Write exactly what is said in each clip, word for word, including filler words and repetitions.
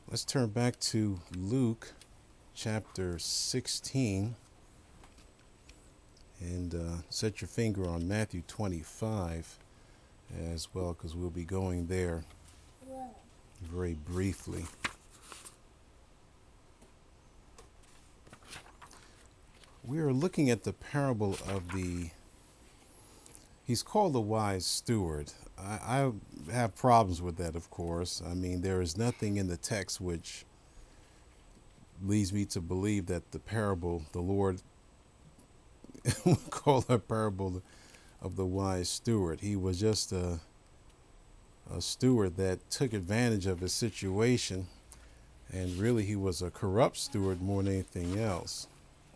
Let's turn back to Luke chapter sixteen and uh, set your finger on Matthew twenty-five as well, because we'll be going there very briefly. We are looking at the parable of the, he's called the wise steward. I, I have problems with that, of course. I mean, there is nothing in the text which leads me to believe that the parable, the Lord called a parable of the wise steward. He was just a, a steward that took advantage of his situation, and really he was a corrupt steward more than anything else.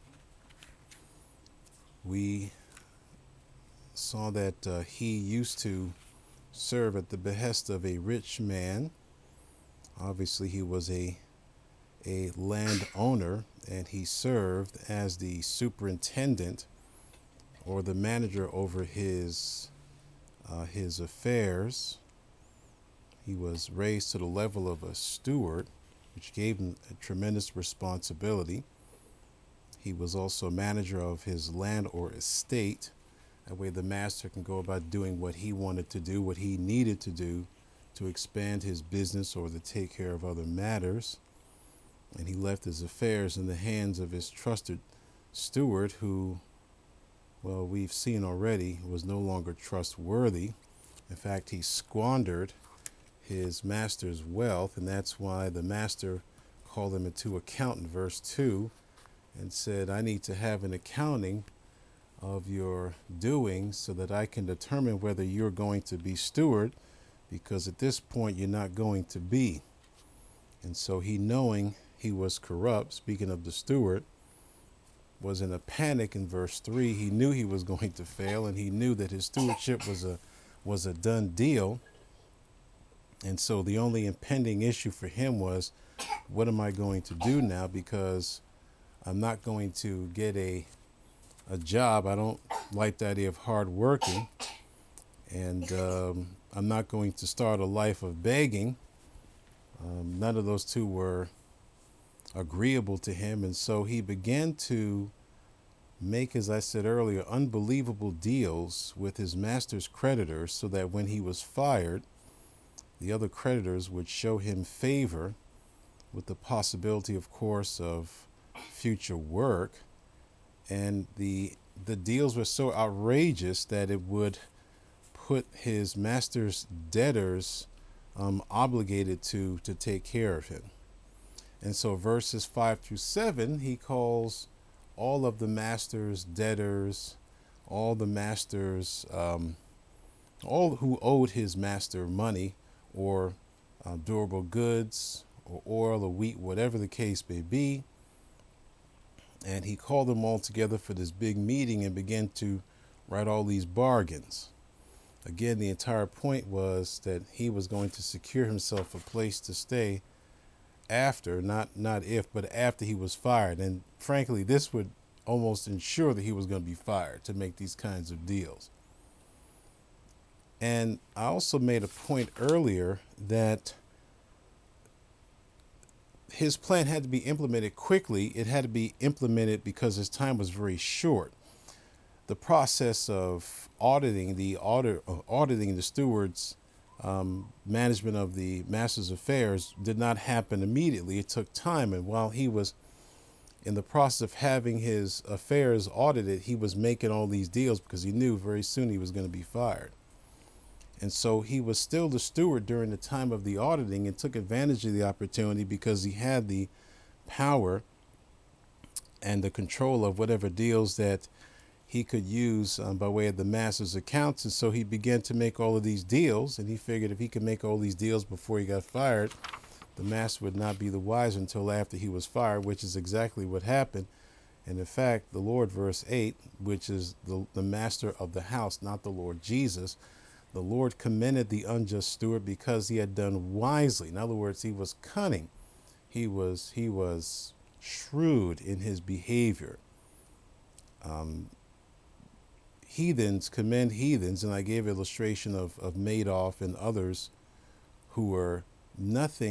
We saw that uh, he used to serve at the behest of a rich man. Obviously, he was a a landowner, and he served as the superintendent or the manager over his uh, his affairs. He was raised to the level of a steward, which gave him a tremendous responsibility. He was also a manager of his land or estate. That way the master can go about doing what he wanted to do, what he needed to do to expand his business or to take care of other matters. And he left his affairs in the hands of his trusted steward, who, well, we've seen already, was no longer trustworthy. In fact, he squandered his master's wealth, and that's why the master called him into account in verse two and said, I need to have an accounting of your doings so that I can determine whether you're going to be steward, because at this point you're not going to be. And so he, knowing he was corrupt, speaking of the steward, was in a panic in verse three. He knew he was going to fail, and he knew that his stewardship was a was a done deal. And so the only impending issue for him was, what am I going to do now? Because I'm not going to get a a job. I don't like the idea of hard working, and um, I'm not going to start a life of begging. Um, none of those two were agreeable to him, and so he began to make, as I said earlier, unbelievable deals with his master's creditors, so that when he was fired, the other creditors would show him favor, with the possibility, of course, of future work. And the the deals were so outrageous that it would put his master's debtors um, obligated to to take care of him. And so verses five through seven, he calls all of the master's debtors, all the master's, um, all who owed his master money or uh, durable goods or oil or wheat, whatever the case may be. And he called them all together for this big meeting and began to write all these bargains. Again, the entire point was that he was going to secure himself a place to stay after, not not if, but after he was fired. And frankly, this would almost ensure that he was going to be fired, to make these kinds of deals. And I also made a point earlier that his plan had to be implemented quickly. It had to be implemented because his time was very short. The process of auditing the audit, uh, auditing the steward's um, management of the master's affairs did not happen immediately. It took time, and while he was in the process of having his affairs audited, he was making all these deals because he knew very soon he was going to be fired. And so he was still the steward during the time of the auditing and took advantage of the opportunity because he had the power and the control of whatever deals that he could use um, by way of the master's accounts. And so he began to make all of these deals, and he figured if he could make all these deals before he got fired, the master would not be the wiser until after he was fired, which is exactly what happened. And in fact, the Lord, verse eight, which is the, the master of the house, not the Lord Jesus, the Lord commended the unjust steward because he had done wisely. In other words, he was cunning. He was he was shrewd in his behavior. Um, heathens commend heathens, and I gave illustration of, of Madoff and others who were nothing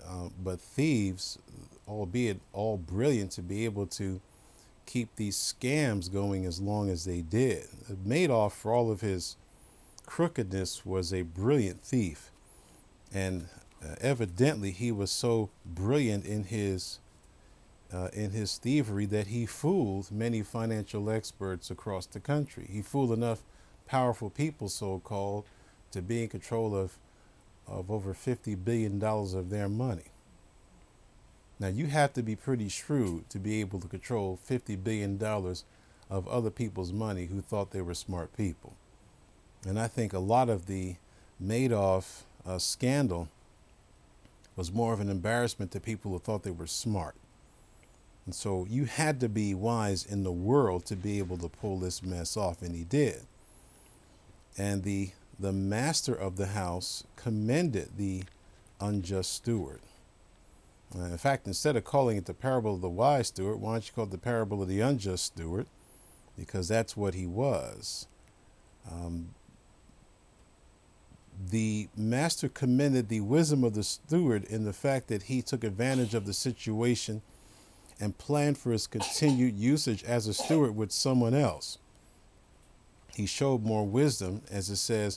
uh, but thieves, albeit all brilliant, to be able to keep these scams going as long as they did. Madoff, for all of his crookedness, was a brilliant thief, and uh, evidently he was so brilliant in his uh, in his thievery that he fooled many financial experts across the country. He fooled enough powerful people, so-called, to be in control of of over fifty billion dollars of their money. Now, you have to be pretty shrewd to be able to control fifty billion dollars of other people's money who thought they were smart people. And I think a lot of the Madoff uh, scandal was more of an embarrassment to people who thought they were smart. And so you had to be wise in the world to be able to pull this mess off, and he did. And the the master of the house commended the unjust steward. Uh, in fact, instead of calling it the parable of the wise steward, why don't you call it the parable of the unjust steward? Because that's what he was. Um, the master commended the wisdom of the steward in the fact that he took advantage of the situation and planned for his continued usage as a steward with someone else. He showed more wisdom, as it says,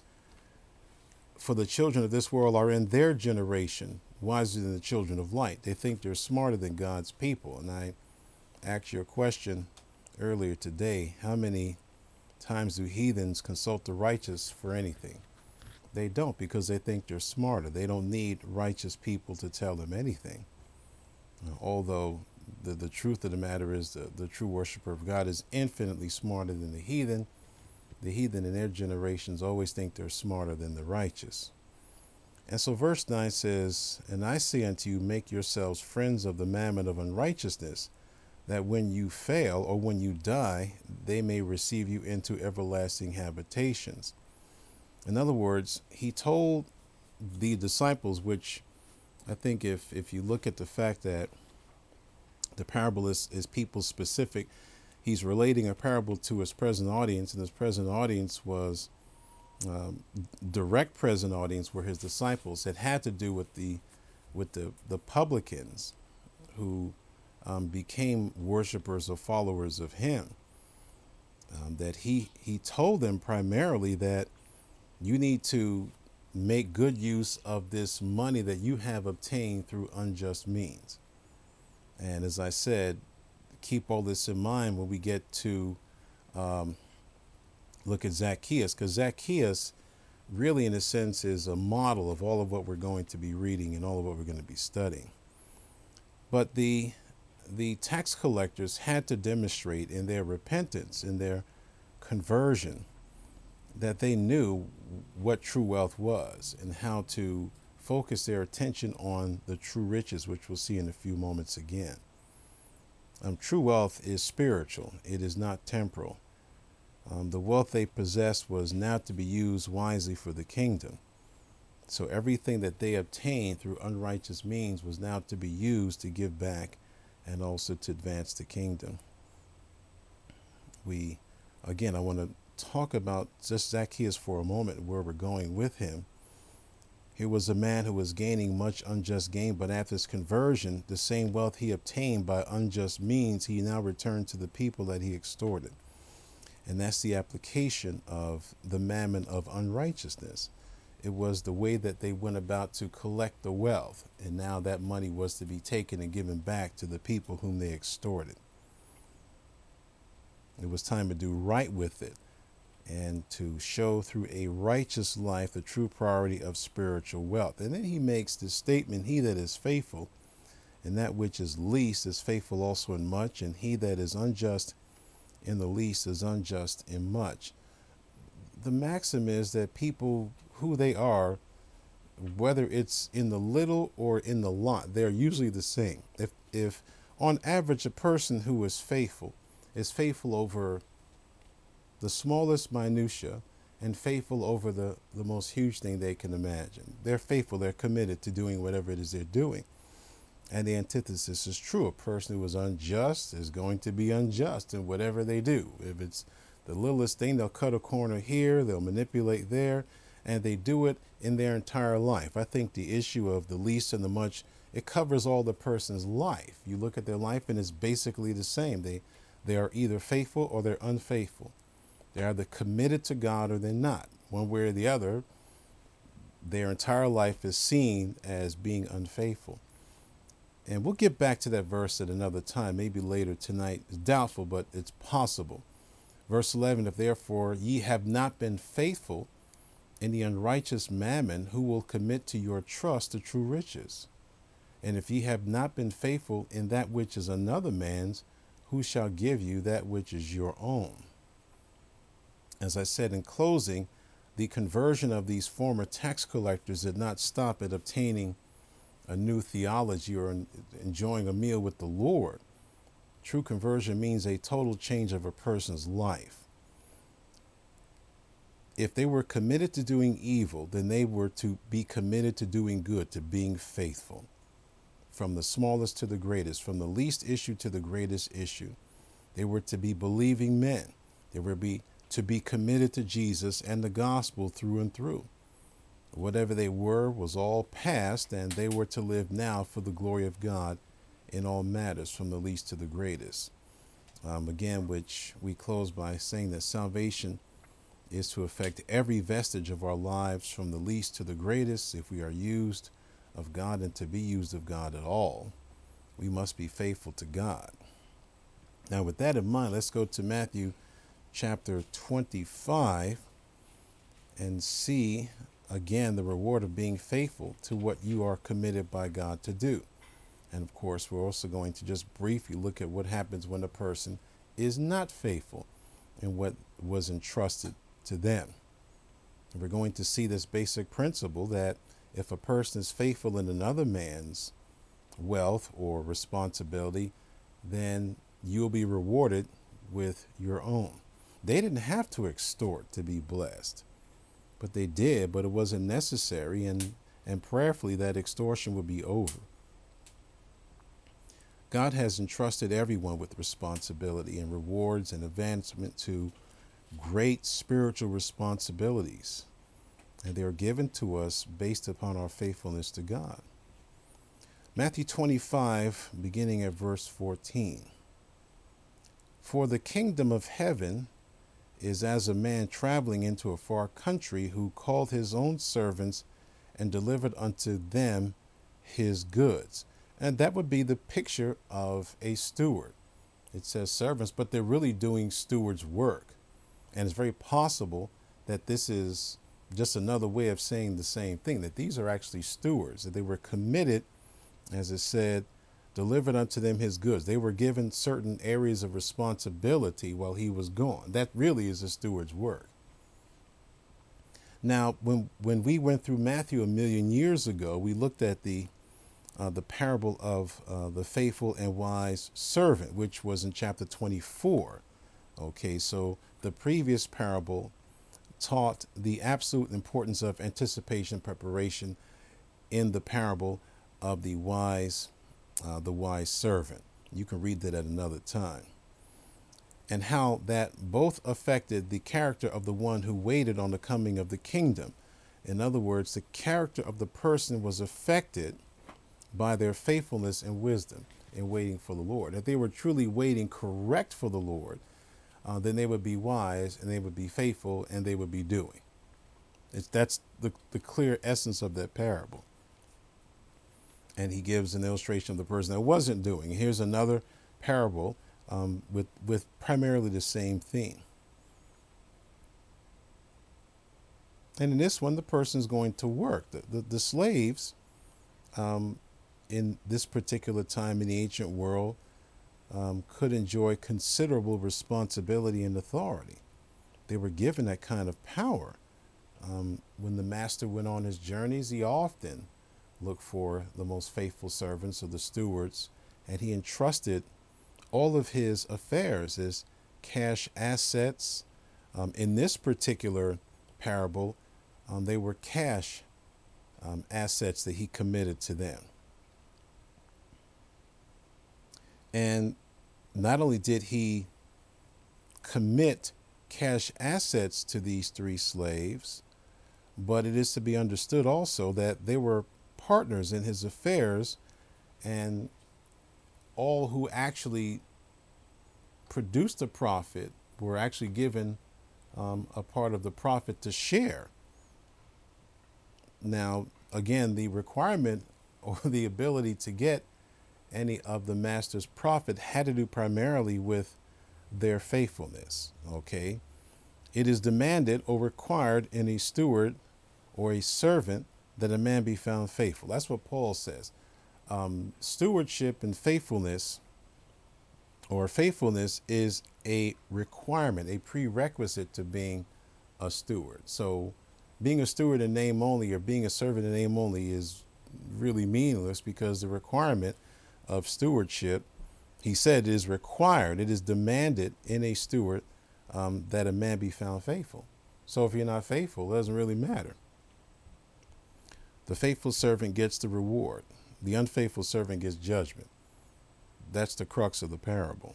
for the children of this world are in their generation wiser than the children of light. They think they're smarter than God's people. And I asked you a question earlier today: how many times do heathens consult the righteous for anything? They don't, because they think they're smarter. They don't need righteous people to tell them anything. Uh, although the, the truth of the matter is the, the true worshiper of God is infinitely smarter than the heathen. The heathen in their generations always think they're smarter than the righteous. And so verse nine says, "And I say unto you, make yourselves friends of the mammon of unrighteousness, that when you fail or when you die, they may receive you into everlasting habitations." In other words, he told the disciples, which I think if, if you look at the fact that the parable is, is people specific, he's relating a parable to his present audience, and his present audience was um, direct present audience were his disciples. It had to do with the with the, the publicans who um, became worshipers or followers of him. Um, that he he told them primarily that you need to make good use of this money that you have obtained through unjust means. And as I said, keep all this in mind when we get to um, look at Zacchaeus, because Zacchaeus really, in a sense, is a model of all of what we're going to be reading and all of what we're going to be studying. But the the tax collectors had to demonstrate in their repentance, in their conversion, that they knew what true wealth was and how to focus their attention on the true riches, which we'll see in a few moments again. Um, true wealth is spiritual. It is not temporal. Um, the wealth they possessed was now to be used wisely for the kingdom. So everything that they obtained through unrighteous means was now to be used to give back and also to advance the kingdom. We, again, I want to talk about just Zacchaeus for a moment, where we're going with him. He was a man who was gaining much unjust gain, but after his conversion, the same wealth he obtained by unjust means, he now returned to the people that he extorted. And that's the application of the mammon of unrighteousness. It was the way that they went about to collect the wealth, and now that money was to be taken and given back to the people whom they extorted. It was time to do right with it and to show through a righteous life the true priority of spiritual wealth. And then he makes this statement: he that is faithful in that which is least is faithful also in much, and he that is unjust in the least is unjust in much. The maxim is that people, who they are, whether it's in the little or in the lot, they're usually the same. If, if on average, a person who is faithful is faithful over the smallest minutia and faithful over the, the most huge thing they can imagine. They're faithful, they're committed to doing whatever it is they're doing. And the antithesis is true. A person who is unjust is going to be unjust in whatever they do. If it's the littlest thing, they'll cut a corner here, they'll manipulate there, and they do it in their entire life. I think the issue of the least and the much, it covers all the person's life. You look at their life and it's basically the same. They they are either faithful or they're unfaithful. They're either committed to God or they're not. One way or the other, their entire life is seen as being unfaithful. And we'll get back to that verse at another time, maybe later tonight. It's doubtful, but it's possible. Verse eleven, if therefore ye have not been faithful in the unrighteous mammon, who will commit to your trust the true riches? And if ye have not been faithful in that which is another man's, who shall give you that which is your own? As I said in closing, the conversion of these former tax collectors did not stop at obtaining a new theology or enjoying a meal with the Lord. True conversion means a total change of a person's life. If they were committed to doing evil, then they were to be committed to doing good, to being faithful. From the smallest to the greatest, from the least issue to the greatest issue. They were to be believing men. They were be, to be committed to Jesus and the gospel through and through. Whatever they were was all past, and they were to live now for the glory of God in all matters, from the least to the greatest. Um, again, which we close by saying that salvation is to affect every vestige of our lives, from the least to the greatest. If we are used of God and to be used of God at all, we must be faithful to God. Now, with that in mind, let's go to Matthew chapter twenty-five and see again the reward of being faithful to what you are committed by God to do. And of course, we're also going to just briefly look at what happens when a person is not faithful in what was entrusted to them. And we're going to see this basic principle that if a person is faithful in another man's wealth or responsibility, then you'll be rewarded with your own. They didn't have to extort to be blessed, but they did, but it wasn't necessary, and, and prayerfully that extortion would be over. God has entrusted everyone with responsibility and rewards and advancement to great spiritual responsibilities, and they are given to us based upon our faithfulness to God. Matthew twenty-five, beginning at verse fourteen. For the kingdom of heaven is as a man traveling into a far country, who called his own servants and delivered unto them his goods. And that would be the picture of a steward. It says servants, but they're really doing steward's work. And it's very possible that this is just another way of saying the same thing, that these are actually stewards, that they were committed, as it said, delivered unto them his goods. They were given certain areas of responsibility while he was gone. That really is a steward's work. Now, when when we went through Matthew a million years ago, we looked at the uh, the parable of uh, the faithful and wise servant, which was in chapter twenty-four. Okay, so the previous parable taught the absolute importance of anticipation, preparation in the parable of the wise Uh, the wise servant. You can read that at another time. And how that both affected the character of the one who waited on the coming of the kingdom. In other words, the character of the person was affected by their faithfulness and wisdom in waiting for the Lord. If they were truly waiting correct for the Lord, uh, then they would be wise and they would be faithful and they would be doing. It's, that's the, the clear essence of that parable. And he gives an illustration of the person that wasn't doing. Here's another parable um, with, with primarily the same theme. And in this one, the person's going to work. The, the, the slaves um, in this particular time in the ancient world um, could enjoy considerable responsibility and authority. They were given that kind of power. Um, when the master went on his journeys, he often look for the most faithful servants or the stewards, and he entrusted all of his affairs, his cash assets. Um, in this particular parable, um, they were cash um, assets that he committed to them. And not only did he commit cash assets to these three slaves, but it is to be understood also that they were partners in his affairs, and all who actually produced the profit were actually given um, a part of the profit to share. Now, again, the requirement or the ability to get any of the master's profit had to do primarily with their faithfulness. Okay. It is demanded or required in a steward or a servant that a man be found faithful. That's what Paul says. Um, stewardship and faithfulness, or faithfulness, is a requirement, a prerequisite to being a steward. So being a steward in name only or being a servant in name only is really meaningless, because the requirement of stewardship, he said, is required, it is demanded in a steward, um, that a man be found faithful. So if you're not faithful, it doesn't really matter. The faithful servant gets the reward. The unfaithful servant gets judgment. That's the crux of the parable.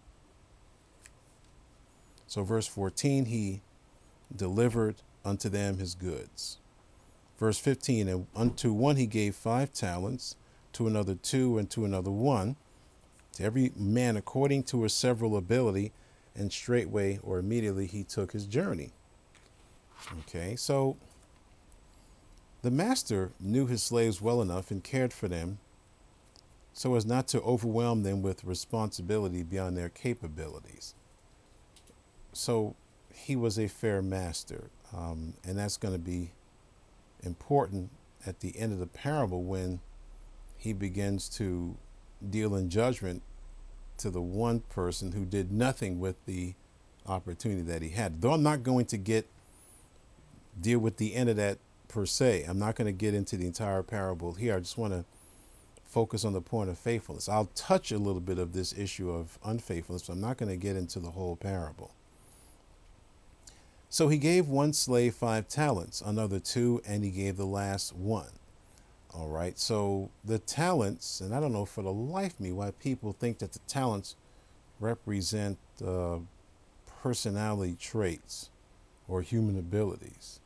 So verse fourteen, he delivered unto them his goods. Verse fifteen, and unto one he gave five talents, to another two, and to another one, to every man according to his several ability, and straightway or immediately he took his journey. Okay, so the master knew his slaves well enough and cared for them so as not to overwhelm them with responsibility beyond their capabilities. So he was a fair master, um, and that's going to be important at the end of the parable when he begins to deal in judgment to the one person who did nothing with the opportunity that he had. Though I'm not going to get deal with the end of that per se. I'm not going to get into the entire parable here. I just want to focus on the point of faithfulness. I'll touch a little bit of this issue of unfaithfulness, but I'm not going to get into the whole parable. So he gave one slave five talents, another two, and he gave the last one. All right. So the talents, and I don't know for the life of me why people think that the talents represent uh, personality traits or human abilities.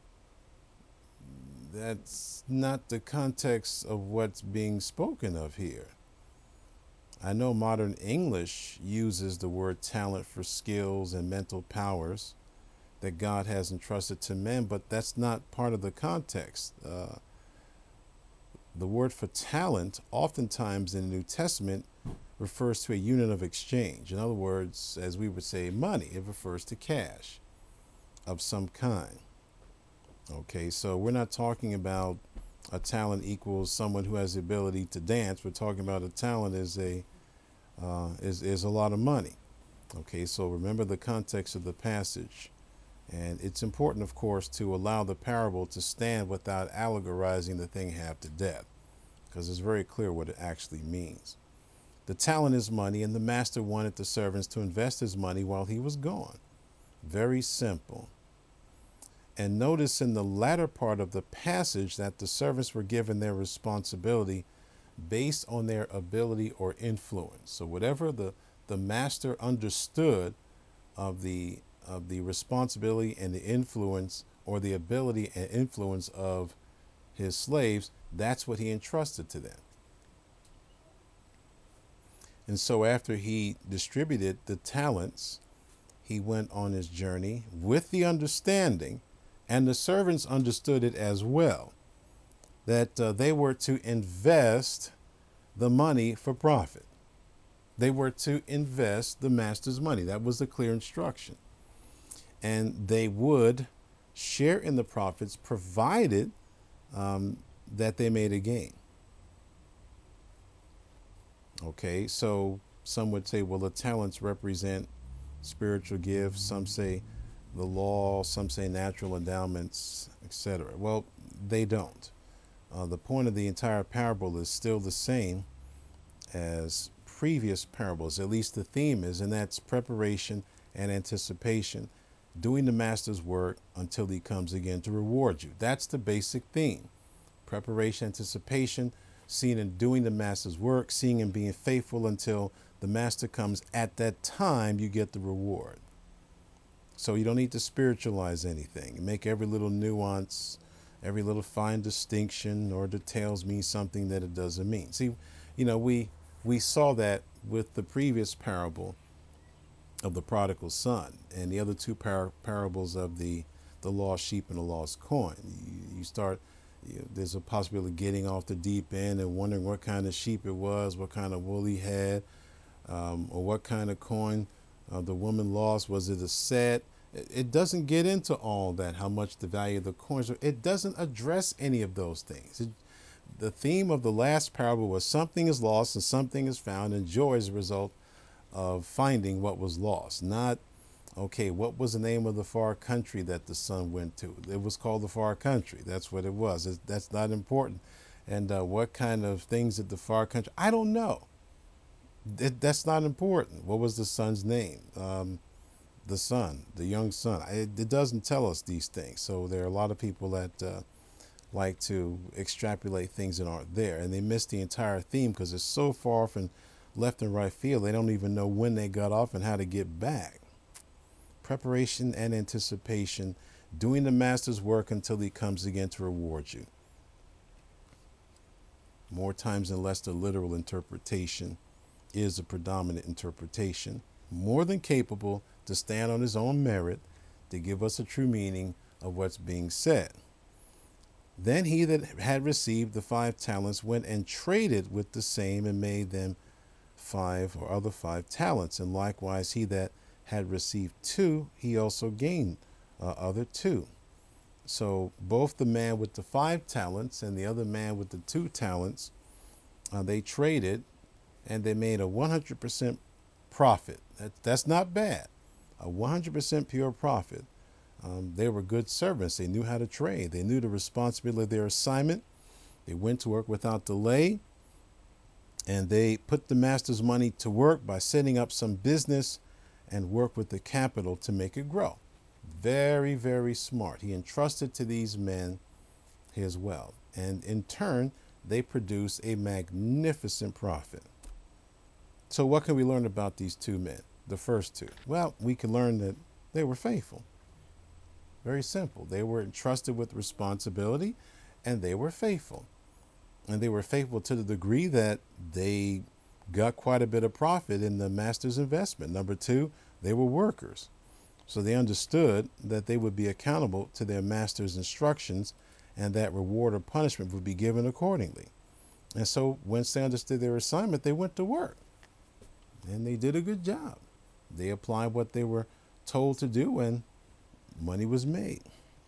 That's not the context of what's being spoken of here. I know modern English uses the word talent for skills and mental powers that God has entrusted to men, but that's not part of the context. Uh, the word for talent, oftentimes in the New Testament, refers to a unit of exchange. In other words, as we would say, money. It refers to cash of some kind. Okay, so we're not talking about a talent equals someone who has the ability to dance. We're talking about a talent is a uh, is is a lot of money. Okay, so remember the context of the passage, and it's important, of course, to allow the parable to stand without allegorizing the thing half to death, because it's very clear what it actually means. The talent is money, and the master wanted the servants to invest his money while he was gone. Very simple. And notice in the latter part of the passage that the servants were given their responsibility based on their ability or influence. So whatever the, the master understood of the of the responsibility and the influence, or the ability and influence of his slaves, that's what he entrusted to them. And so after he distributed the talents, he went on his journey with the understanding, and the servants understood it as well, that uh, they were to invest the money for profit. They were to invest the master's money. That was the clear instruction. And they would share in the profits, provided um, that they made a gain. Okay, so some would say, well, the talents represent spiritual gifts. Some say the law, some say natural endowments, et cetera. Well, they don't. Uh, the point of the entire parable is still the same as previous parables, at least the theme is, and that's preparation and anticipation, doing the master's work until he comes again to reward you. That's the basic theme. Preparation, anticipation, seeing and doing the master's work, seeing and being faithful until the master comes. At that time, you get the reward. So you don't need to spiritualize anything and make every little nuance every little fine distinction or details means something that it doesn't mean. See, you know, we we saw that with the previous parable of the prodigal son and the other two par- parables of the the lost sheep and the lost coin. You, you start, you know, there's a possibility of getting off the deep end and wondering what kind of sheep it was, what kind of wool he had, um, or what kind of coin uh, the woman lost. Was it a set? It, it doesn't get into all that, how much the value of the coins are. It doesn't address any of those things. It, the theme of the last parable was something is lost and something is found, and joy is a result of finding what was lost. Not, okay, what was the name of the far country that the son went to? It was called the far country. That's what it was. It's, that's not important. And uh, what kind of things did the far country? I don't know. It, that's not important. What was the son's name? Um, the son, the young son. It, it doesn't tell us these things. So there are a lot of people that uh, like to extrapolate things that aren't there, and they miss the entire theme because it's so far from left and right field. They don't even know when they got off and how to get back. Preparation and anticipation, doing the master's work until he comes again to reward you. More times than less, the literal interpretation is the predominant interpretation, more than capable to stand on his own merit to give us a true meaning of what's being said. Then he that had received the five talents went and traded with the same and made them five or other five talents. And likewise he that had received two, he also gained uh, other two. So both the man with the five talents and the other man with the two talents, uh, they traded and they made a one hundred percent profit. That, that's not bad. A one hundred percent pure profit. Um, they were good servants. They knew how to trade. They knew the responsibility of their assignment. They went to work without delay. And they put the master's money to work by setting up some business and work with the capital to make it grow. Very, very smart. He entrusted to these men his wealth. And in turn, they produced a magnificent profit. So what can we learn about these two men, the first two? Well, we can learn that they were faithful. Very simple. They were entrusted with responsibility and they were faithful. And they were faithful to the degree that they got quite a bit of profit in the master's investment. Number two, they were workers. So they understood that they would be accountable to their master's instructions and that reward or punishment would be given accordingly. And so once they understood their assignment, they went to work and they did a good job. They applied what they were told to do and money was made.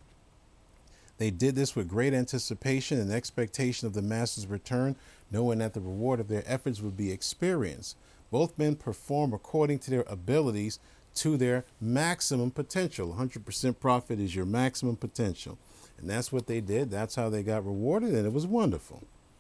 They did this with great anticipation and expectation of the master's return, knowing that the reward of their efforts would be experienced. Both men perform according to their abilities to their maximum potential. one hundred percent profit is your maximum potential. And that's what they did. That's how they got rewarded, and it was wonderful.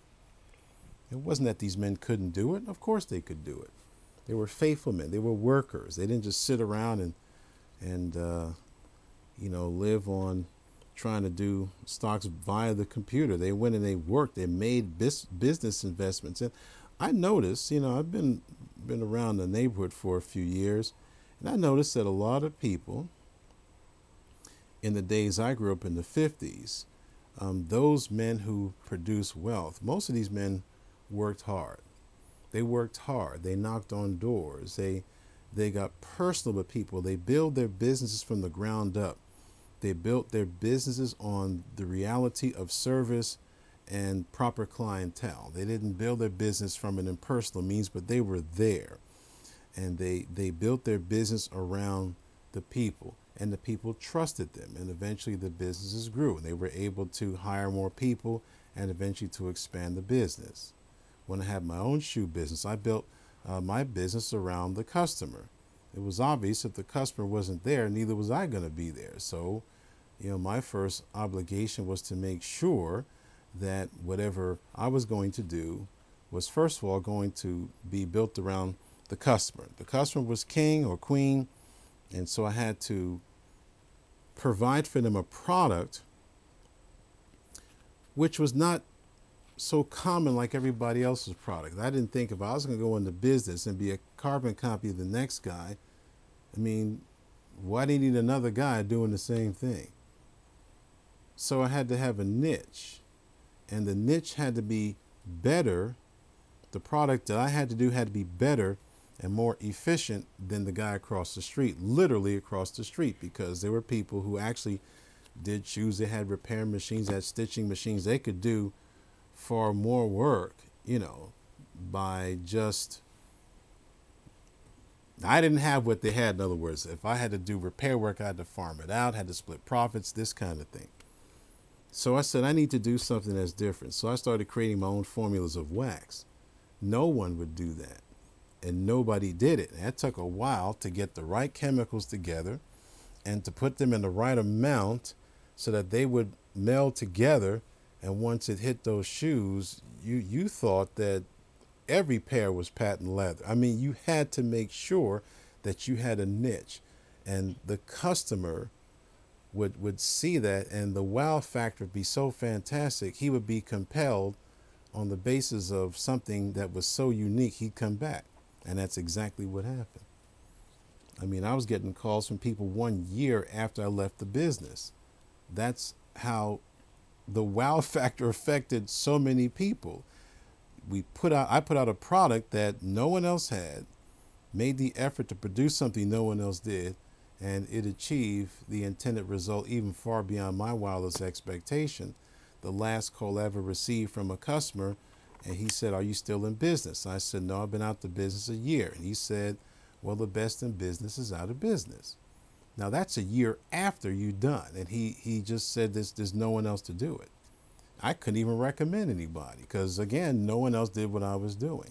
It wasn't that these men couldn't do it. Of course they could do it. They were faithful men. They were workers. They didn't just sit around and, and uh, you know, live on trying to do stocks via the computer. They went and they worked. They made bis- business investments. And I noticed, you know, I've been been around the neighborhood for a few years, and I noticed that a lot of people in the days I grew up in the fifties, um, those men who produced wealth, most of these men worked hard. They worked hard. They knocked on doors. They they got personal with people. They built their businesses from the ground up. They built their businesses on the reality of service and proper clientele. They didn't build their business from an impersonal means, but they were there. And they, they built their business around the people, and the people trusted them. And eventually the businesses grew, and they were able to hire more people and eventually to expand the business. When I had my own shoe business, I built uh, my business around the customer. It was obvious if the customer wasn't there, neither was I going to be there. So, you know, my first obligation was to make sure that whatever I was going to do was, first of all, going to be built around the customer. The customer was king or queen, and so I had to provide for them a product which was not so common like everybody else's product. I didn't think if I was going to go into business and be a carbon copy of the next guy, I mean, why do you need another guy doing the same thing? So I had to have a niche, and the niche had to be better. The product that I had to do had to be better and more efficient than the guy across the street, literally across the street, because there were people who actually did shoes. They had repair machines, they had stitching machines. They could do far more work, you know, by just, I didn't have what they had. In other words, if I had to do repair work, I had to farm it out, had to split profits, this kind of thing. So I said, I need to do something that's different. So I started creating my own formulas of wax. No one would do that, and nobody did it. And it took a while to get the right chemicals together and to put them in the right amount so that they would meld together. And once it hit those shoes, you, you thought that every pair was patent leather. I mean, you had to make sure that you had a niche, and the customer would would see that, and the wow factor would be so fantastic. He would be compelled on the basis of something that was so unique. He'd come back, and that's exactly what happened. I mean, I was getting calls from people one year after I left the business. That's how the wow factor affected so many people. We put out, I put out a product that no one else had, made the effort to produce something no one else did, and it achieved the intended result even far beyond my wildest expectation. The last call I ever received from a customer, and he said, "Are you still in business?" I said, "No, I've been out of business a year." And he said, "Well, the best in business is out of business." Now that's a year after you done, and he he just said this, there's no one else to do it. I couldn't even recommend anybody because, again, no one else did what I was doing.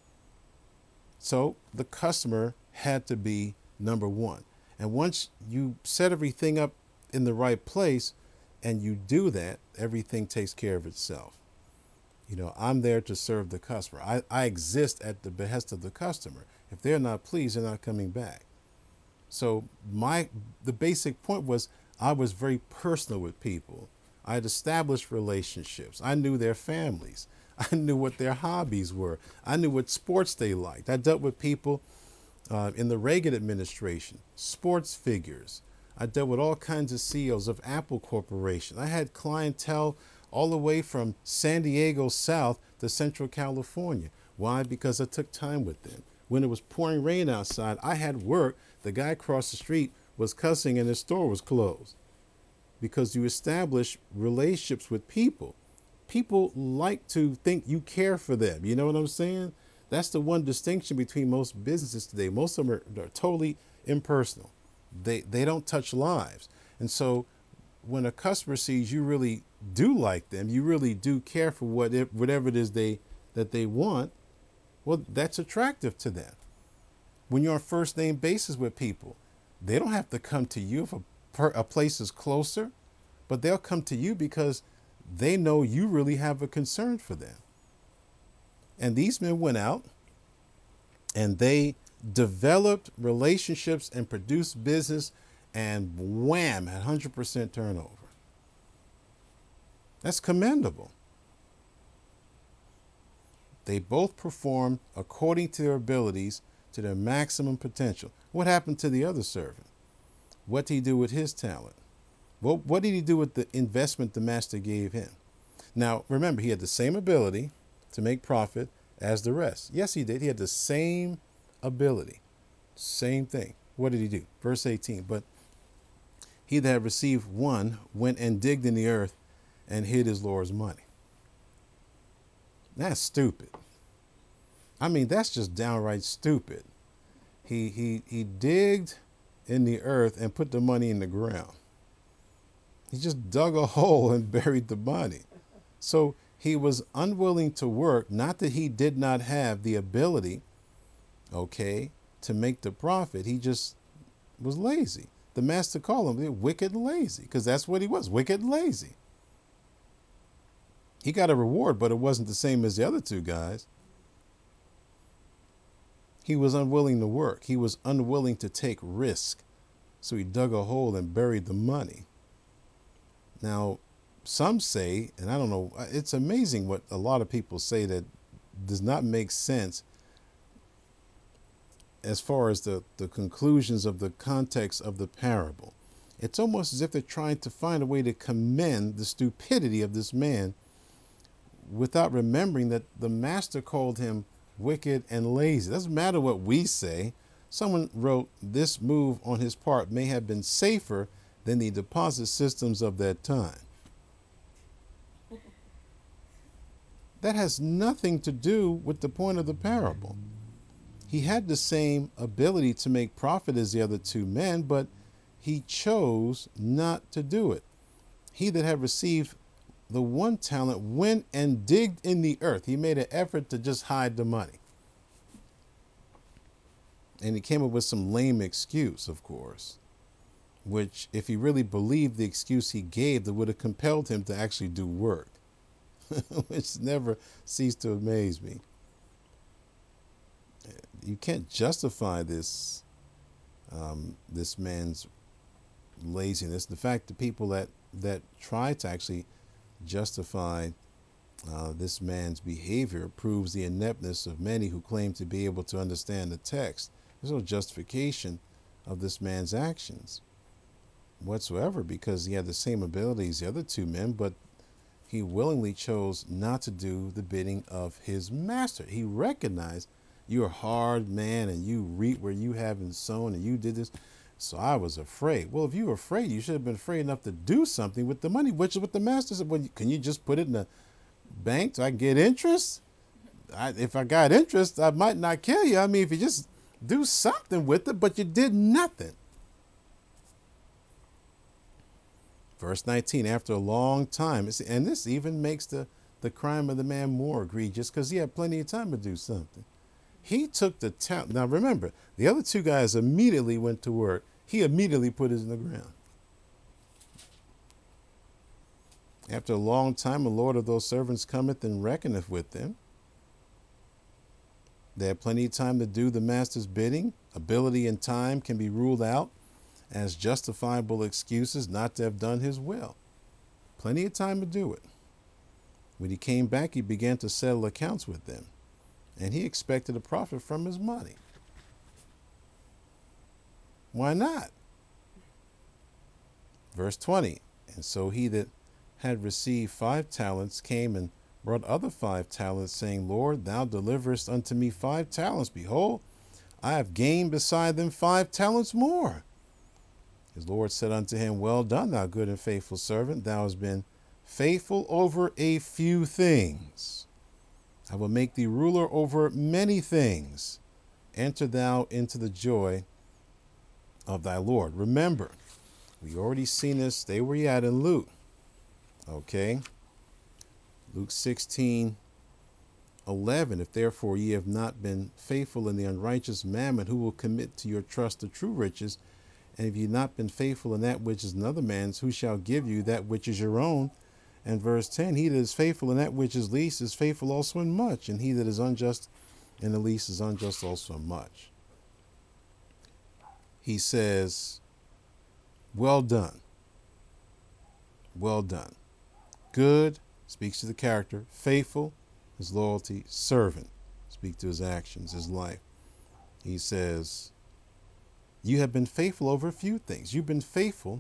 So the customer had to be number one. And once you set everything up in the right place and you do that, everything takes care of itself. You know, I'm there to serve the customer. I, I exist at the behest of the customer. If they're not pleased, they're not coming back. So my the basic point was I was very personal with people. I had established relationships. I knew their families. I knew what their hobbies were. I knew what sports they liked. I dealt with people uh, in the Reagan administration, sports figures. I dealt with all kinds of C E Os of Apple Corporation. I had clientele all the way from San Diego South to Central California. Why? Because I took time with them. When it was pouring rain outside, I had work. The guy across the street was cussing and his store was closed. Because you establish relationships with people. People like to think you care for them. You know what I'm saying? That's the one distinction between most businesses today. Most of them are, are totally impersonal. They they don't touch lives. And so when a customer sees you really do like them, you really do care for what it, whatever it is they that they want, well, that's attractive to them. When you're on first name basis with people, they don't have to come to you if a, per, a place is closer, but they'll come to you because they know you really have a concern for them. And these men went out and they developed relationships and produced business, and wham, one hundred percent turnover. That's commendable. They both performed according to their abilities, to their maximum potential. What happened to the other servant? What did he do with his talent? What, what did he do with the investment the master gave him? Now, remember, he had the same ability to make profit as the rest. Yes, he did. He had the same ability. Same thing. What did he do? Verse eighteen, but he that had received one went and digged in the earth and hid his Lord's money. That's stupid. I mean, that's just downright stupid. He, he, he digged in the earth and put the money in the ground. He just dug a hole and buried the money. So he was unwilling to work, not that he did not have the ability, okay, to make the profit. He just was lazy. The master called him wicked and lazy because that's what he was, wicked and lazy. He got a reward, but it wasn't the same as the other two guys. He was unwilling to work. He was unwilling to take risk. So he dug a hole and buried the money. Now, some say, and I don't know, it's amazing what a lot of people say that does not make sense as far as the, the conclusions of the context of the parable. It's almost as if they're trying to find a way to commend the stupidity of this man without remembering that the master called him wicked and lazy. It doesn't matter what we say. Someone wrote, this move on his part may have been safer than the deposit systems of that time. That has nothing to do with the point of the parable. He had the same ability to make profit as the other two men, but he chose not to do it. He that had received the one talent went and digged in the earth. He made an effort to just hide the money. And he came up with some lame excuse, of course, which if he really believed the excuse he gave, that would have compelled him to actually do work, which never ceased to amaze me. You can't justify this, um, this man's laziness. The fact that people that, that try to actually justify uh, this man's behavior proves the ineptness of many who claim to be able to understand the text. There's no justification of this man's actions whatsoever, because he had the same ability as the other two men, but he willingly chose not to do the bidding of his master. He recognized, you're a hard man and you reap where you haven't sown, and you did this. So I was afraid. Well, if you were afraid, you should have been afraid enough to do something with the money, which is what the master said. Well, can you just put it in the bank so I can get interest? I, if I got interest, I might not kill you. I mean, if you just do something with it, but you did nothing. Verse nineteen, after a long time, and this even makes the, the crime of the man more egregious, because he had plenty of time to do something. He took the talent. Now remember, the other two guys immediately went to work. He immediately put it in the ground. After a long time, the Lord of those servants cometh and reckoneth with them. They had plenty of time to do the master's bidding. Ability and time can be ruled out as justifiable excuses not to have done his will. Plenty of time to do it. When he came back, he began to settle accounts with them, and he expected a profit from his money. Why not? Verse twenty, and so he that had received five talents came and brought other five talents, saying, Lord, thou deliverest unto me five talents. Behold, I have gained beside them five talents more. His Lord said unto him, well done, thou good and faithful servant. Thou hast been faithful over a few things. I will make thee ruler over many things. Enter thou into the joy of thy Lord. Remember, we already seen this. Stay where you at in Luke. Okay. Luke sixteen, eleven. If therefore ye have not been faithful in the unrighteous mammon, who will commit to your trust the true riches? And if ye not been faithful in that which is another man's, who shall give you that which is your own? And verse ten, he that is faithful in that which is least is faithful also in much, and he that is unjust in the least is unjust also in much. He says, well done. Well done. Good speaks to the character. Faithful, his loyalty. Servant speaks to his actions, his life. He says, you have been faithful over a few things. You've been faithful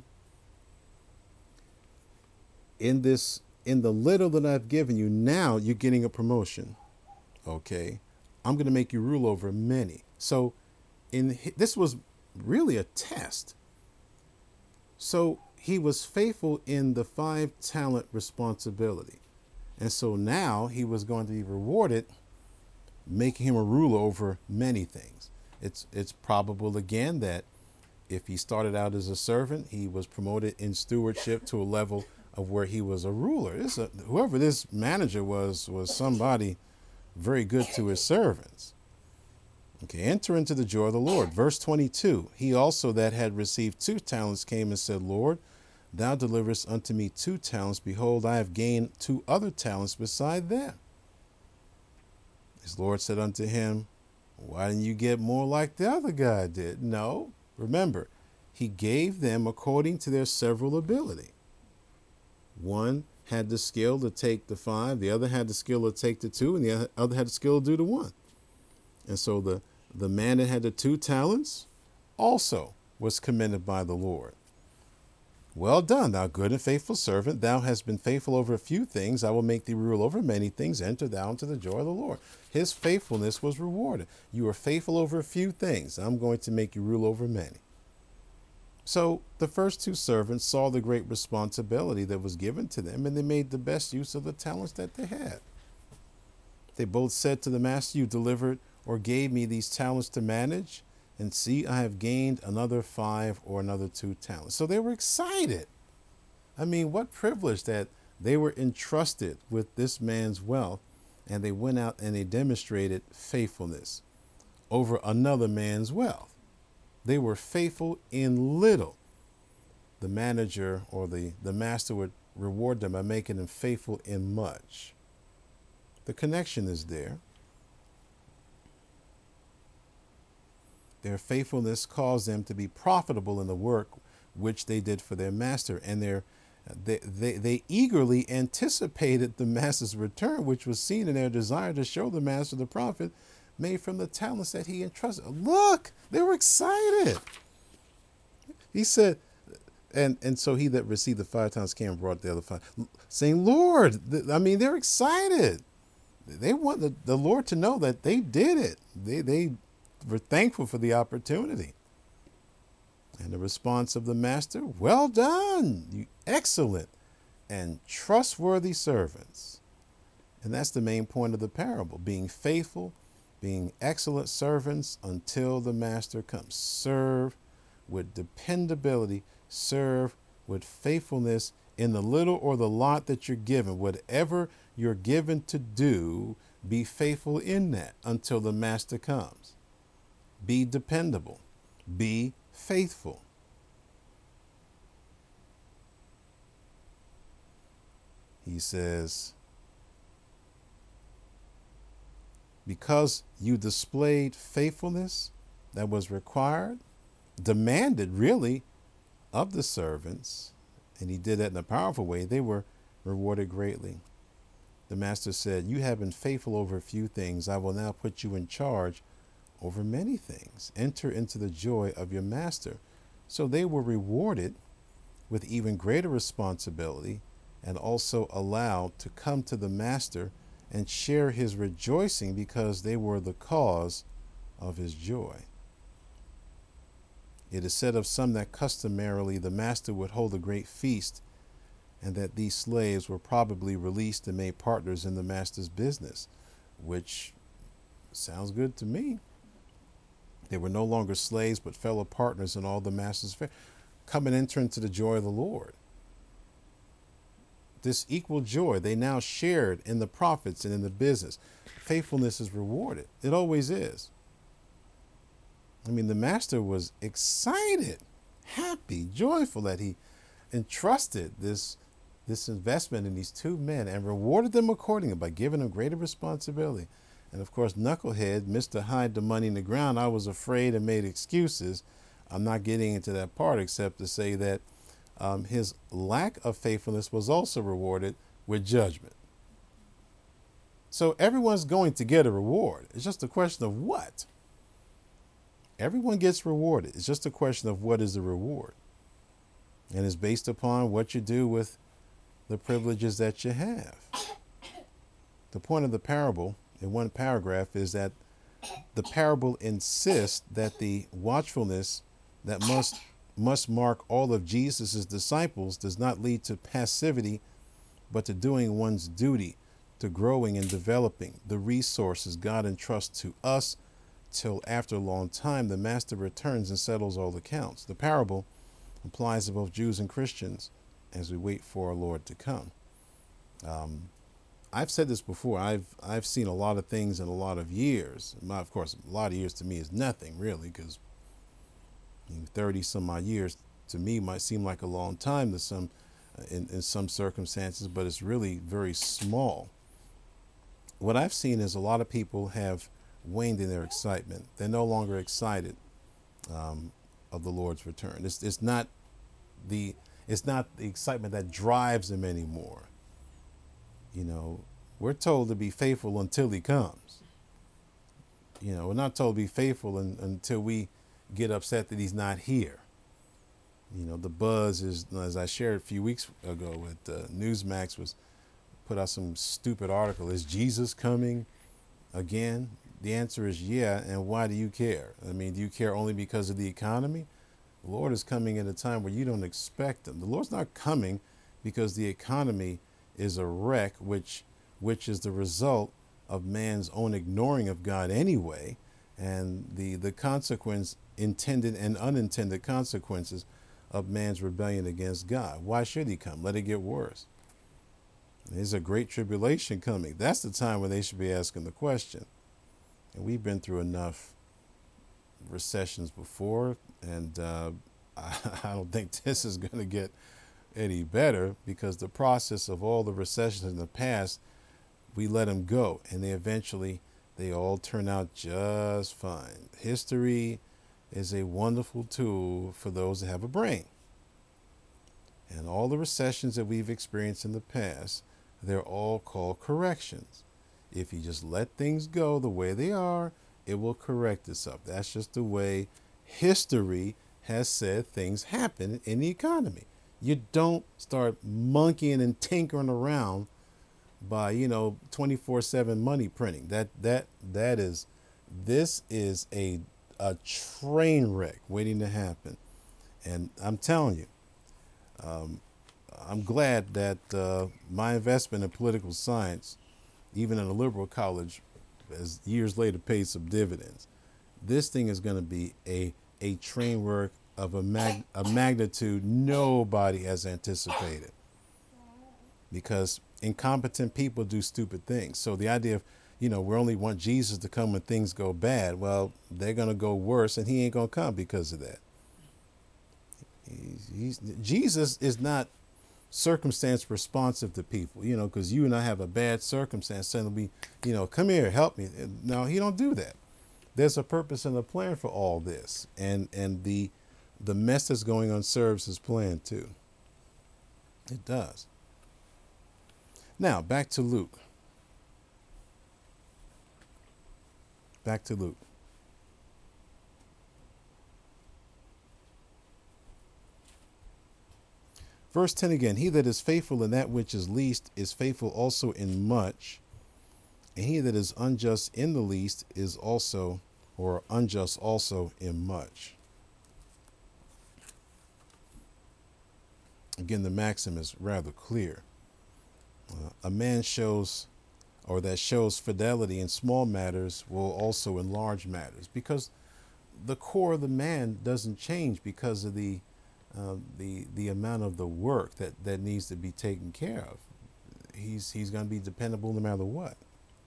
in this, in the little that I've given you. Now you're getting a promotion. Okay. I'm going to make you rule over many. So in this was really a test. So he was faithful in the five talent responsibility. And so now he was going to be rewarded, making him a ruler over many things. It's it's probable again that if he started out as a servant, he was promoted in stewardship to a level of where he was a ruler. This a, whoever this manager was was somebody very good to his servants. Okay, enter into the joy of the Lord. Verse twenty-two, he also that had received two talents came and said, Lord, thou deliverest unto me two talents. Behold, I have gained two other talents beside them. His Lord said unto him, why didn't you get more like the other guy did? No, remember, he gave them according to their several ability. One had the skill to take the five, the other had the skill to take the two, and the other had the skill to do the one. And so the, the man that had the two talents also was commended by the Lord. Well done, thou good and faithful servant. Thou hast been faithful over a few things. I will make thee rule over many things. Enter thou into the joy of the Lord. His faithfulness was rewarded. You are faithful over a few things. I'm going to make you rule over many. So the first two servants saw the great responsibility that was given to them, and they made the best use of the talents that they had. They both said to the master, you delivered or gave me these talents to manage, and see, I have gained another five or another two talents. So they were excited. I mean, what privilege that they were entrusted with this man's wealth, and they went out and they demonstrated faithfulness over another man's wealth. They were faithful in little. The manager or the, the master would reward them by making them faithful in much. The connection is there. Their faithfulness caused them to be profitable in the work which they did for their master, and their, they, they, they eagerly anticipated the master's return, which was seen in their desire to show the master the profit made from the talents that he entrusted. Look, they were excited. He said, and, and so he that received the five talents came and brought the other five, saying, Lord, I mean, they're excited. They want the, the Lord to know that they did it. They, they were thankful for the opportunity. And the response of the master, well done, you excellent and trustworthy servants. And that's the main point of the parable, being faithful, being excellent servants until the master comes. Serve with dependability, serve with faithfulness in the little or the lot that you're given. Whatever you're given to do, be faithful in that until the master comes. Be dependable. Be faithful. He says, because you displayed faithfulness that was required, demanded really of the servants, and he did that in a powerful way, they were rewarded greatly. The master said, you have been faithful over a few things. I will now put you in charge over many things. Enter into the joy of your master. So they were rewarded with even greater responsibility and also allowed to come to the master and share his rejoicing because they were the cause of his joy. It is said of some that customarily the master would hold a great feast, and that these slaves were probably released and made partners in the master's business, which sounds good to me. They were no longer slaves, but fellow partners in all the master's affairs. Come and enter into the joy of the Lord. This equal joy they now shared in the profits and in the business. Faithfulness is rewarded. It always is. I mean, the master was excited, happy, joyful that he entrusted this, this investment in these two men and rewarded them accordingly by giving them greater responsibility. And of course, Knucklehead missed to hide the money in the ground. I was afraid and made excuses. I'm not getting into that part except to say that um, his lack of faithfulness was also rewarded with judgment. So everyone's going to get a reward. It's just a question of what. Everyone gets rewarded. It's just a question of what is the reward. And it's based upon what you do with the privileges that you have. The point of the parable in one paragraph is that the parable insists that the watchfulness that must must mark all of Jesus's disciples does not lead to passivity, but to doing one's duty, to growing and developing the resources God entrusts to us till after a long time the master returns and settles all accounts. The parable applies to both Jews and Christians as we wait for our Lord to come. Um, I've said this before. I've I've seen a lot of things in a lot of years. Of course, a lot of years to me is nothing really, because thirty some odd years to me might seem like a long time to some, in, in some circumstances, but it's really very small. What I've seen is a lot of people have waned in their excitement. They're no longer excited um, of the Lord's return. It's it's not the it's not the excitement that drives them anymore. You know, we're told to be faithful until he comes. You know, we're not told to be faithful in, until we get upset that he's not here. You know, the buzz is, as I shared a few weeks ago with uh, Newsmax, was put out some stupid article. Is Jesus coming again? The answer is yeah. And why do you care? I mean, do you care only because of the economy? The Lord is coming at a time where you don't expect him. The Lord's not coming because the economy is a wreck, which which is the result of man's own ignoring of God anyway, and the the consequence, intended and unintended consequences of man's rebellion against God. Why should he come? Let it get worse. There's a great tribulation coming. That's the time when they should be asking the question. And we've been through enough recessions before, and uh, I, I don't think this is going to get any better, because the process of all the recessions in the past, we let them go, and they eventually they all turn out just fine. History is a wonderful tool for those that have a brain. And all the recessions that we've experienced in the past, they're all called corrections. If you just let things go the way they are, it will correct itself. That's just the way history has said things happen in the economy. You don't start monkeying and tinkering around by, you know, twenty-four seven money printing. That that that is this is a a train wreck waiting to happen. And I'm telling you, um, I'm glad that uh, my investment in political science, even in a liberal college, as years later paid some dividends. This thing is going to be a a train wreck of a mag a magnitude nobody has anticipated, because incompetent people do stupid things. So the idea of, you know, we only want Jesus to come when things go bad. Well, they're going to go worse, and he ain't going to come because of that. He's, he's, Jesus is not circumstance responsive to people, you know, because you and I have a bad circumstance, suddenly, you know, come here, help me. No, he don't do that. There's a purpose and a plan for all this, and and the the mess that's going on serves his plan too. It does. Now back to Luke. Back to Luke. Verse ten again, he that is faithful in that which is least is faithful also in much, and he that is unjust in the least is also, or unjust also in much. Again, the maxim is rather clear. Uh, a man shows, or that shows fidelity in small matters will also in large matters, because the core of the man doesn't change because of the uh, the the amount of the work that that needs to be taken care of. He's he's going to be dependable no matter what.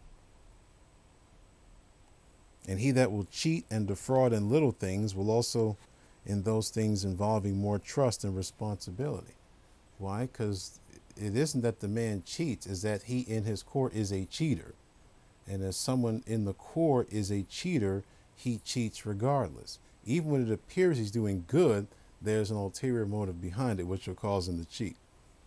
And he that will cheat and defraud in little things will also in those things involving more trust and responsibility. Why? Because it isn't that the man cheats, is that he in his core is a cheater. And as someone in the core is a cheater, he cheats regardless. Even when it appears he's doing good, there's an ulterior motive behind it, which will cause him to cheat.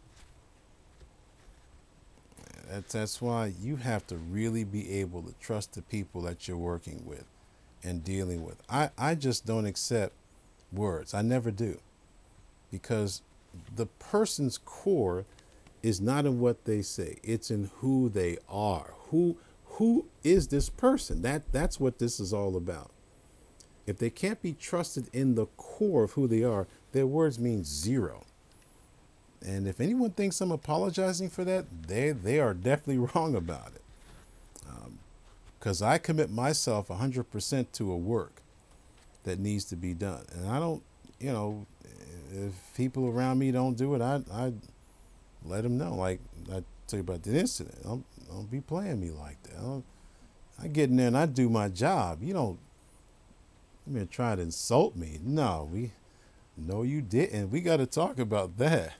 That's, that's why you have to really be able to trust the people that you're working with and dealing with. I, I just don't accept words. I never do. Because the person's core is not in what they say. It's in who they are. Who who is this person? That that's what this is all about. If they can't be trusted in the core of who they are, their words mean zero. And if anyone thinks I'm apologizing for that, they they are definitely wrong about it. Because um, I commit myself one hundred percent to a work that needs to be done. And I don't, you know, if people around me don't do it, I, I let them know. Like I tell you about the incident. Don't, don't be playing me like that. I, don't, I get in there and I do my job. You don't, you mean try to insult me? No, we, no, you didn't. We got to talk about that.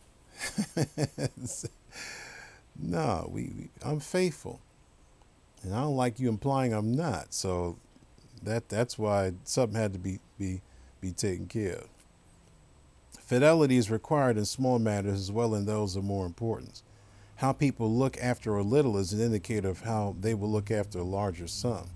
No, we, we, I'm faithful, and I don't like you implying I'm not. So that that's why something had to be be be taken care of. Fidelity is required in small matters as well in those of more importance. How people look after a little is an indicator of how they will look after a larger sum.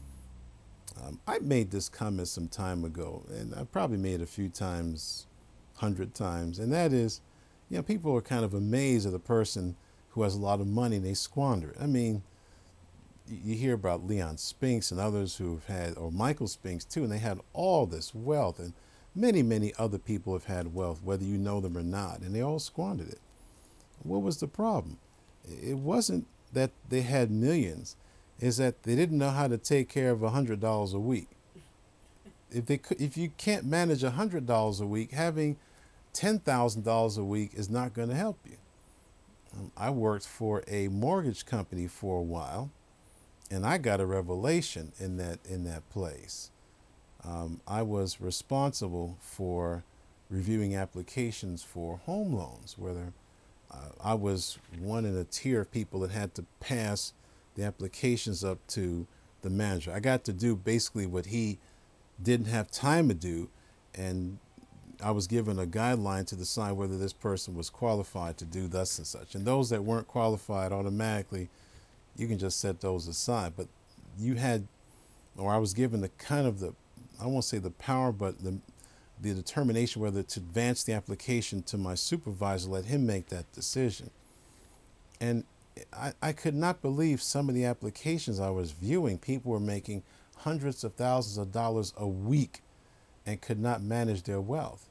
Um, I made this comment some time ago, and I probably made it a few times hundred times, and that is, you know, people are kind of amazed at a person who has a lot of money and they squander it. I mean, you hear about Leon Spinks and others who've had, or Michael Spinks too, and they had all this wealth, and many, many other people have had wealth, whether you know them or not, and they all squandered it. What was the problem? It wasn't that they had millions, is that they didn't know how to take care of a hundred dollars a week. If they could, if you can't manage a hundred dollars a week, having ten thousand dollars a week is not going to help you. Um, I worked for a mortgage company for a while, and I got a revelation in that in that place. Um, I was responsible for reviewing applications for home loans, whether uh, I was one in a tier of people that had to pass the applications up to the manager. I got to do basically what he didn't have time to do, and I was given a guideline to decide whether this person was qualified to do thus and such. And those that weren't qualified, automatically, you can just set those aside. But you had, or I was given the kind of the, I won't say the power, but the the determination whether to advance the application to my supervisor, let him make that decision. And I, I could not believe some of the applications I was viewing. People were making hundreds of thousands of dollars a week and could not manage their wealth.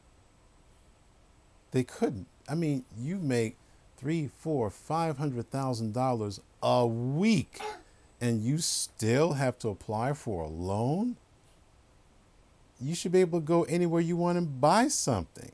They couldn't. I mean, you make three, four, five hundred thousand dollars a week, and you still have to apply for a loan. You should be able to go anywhere you want and buy something.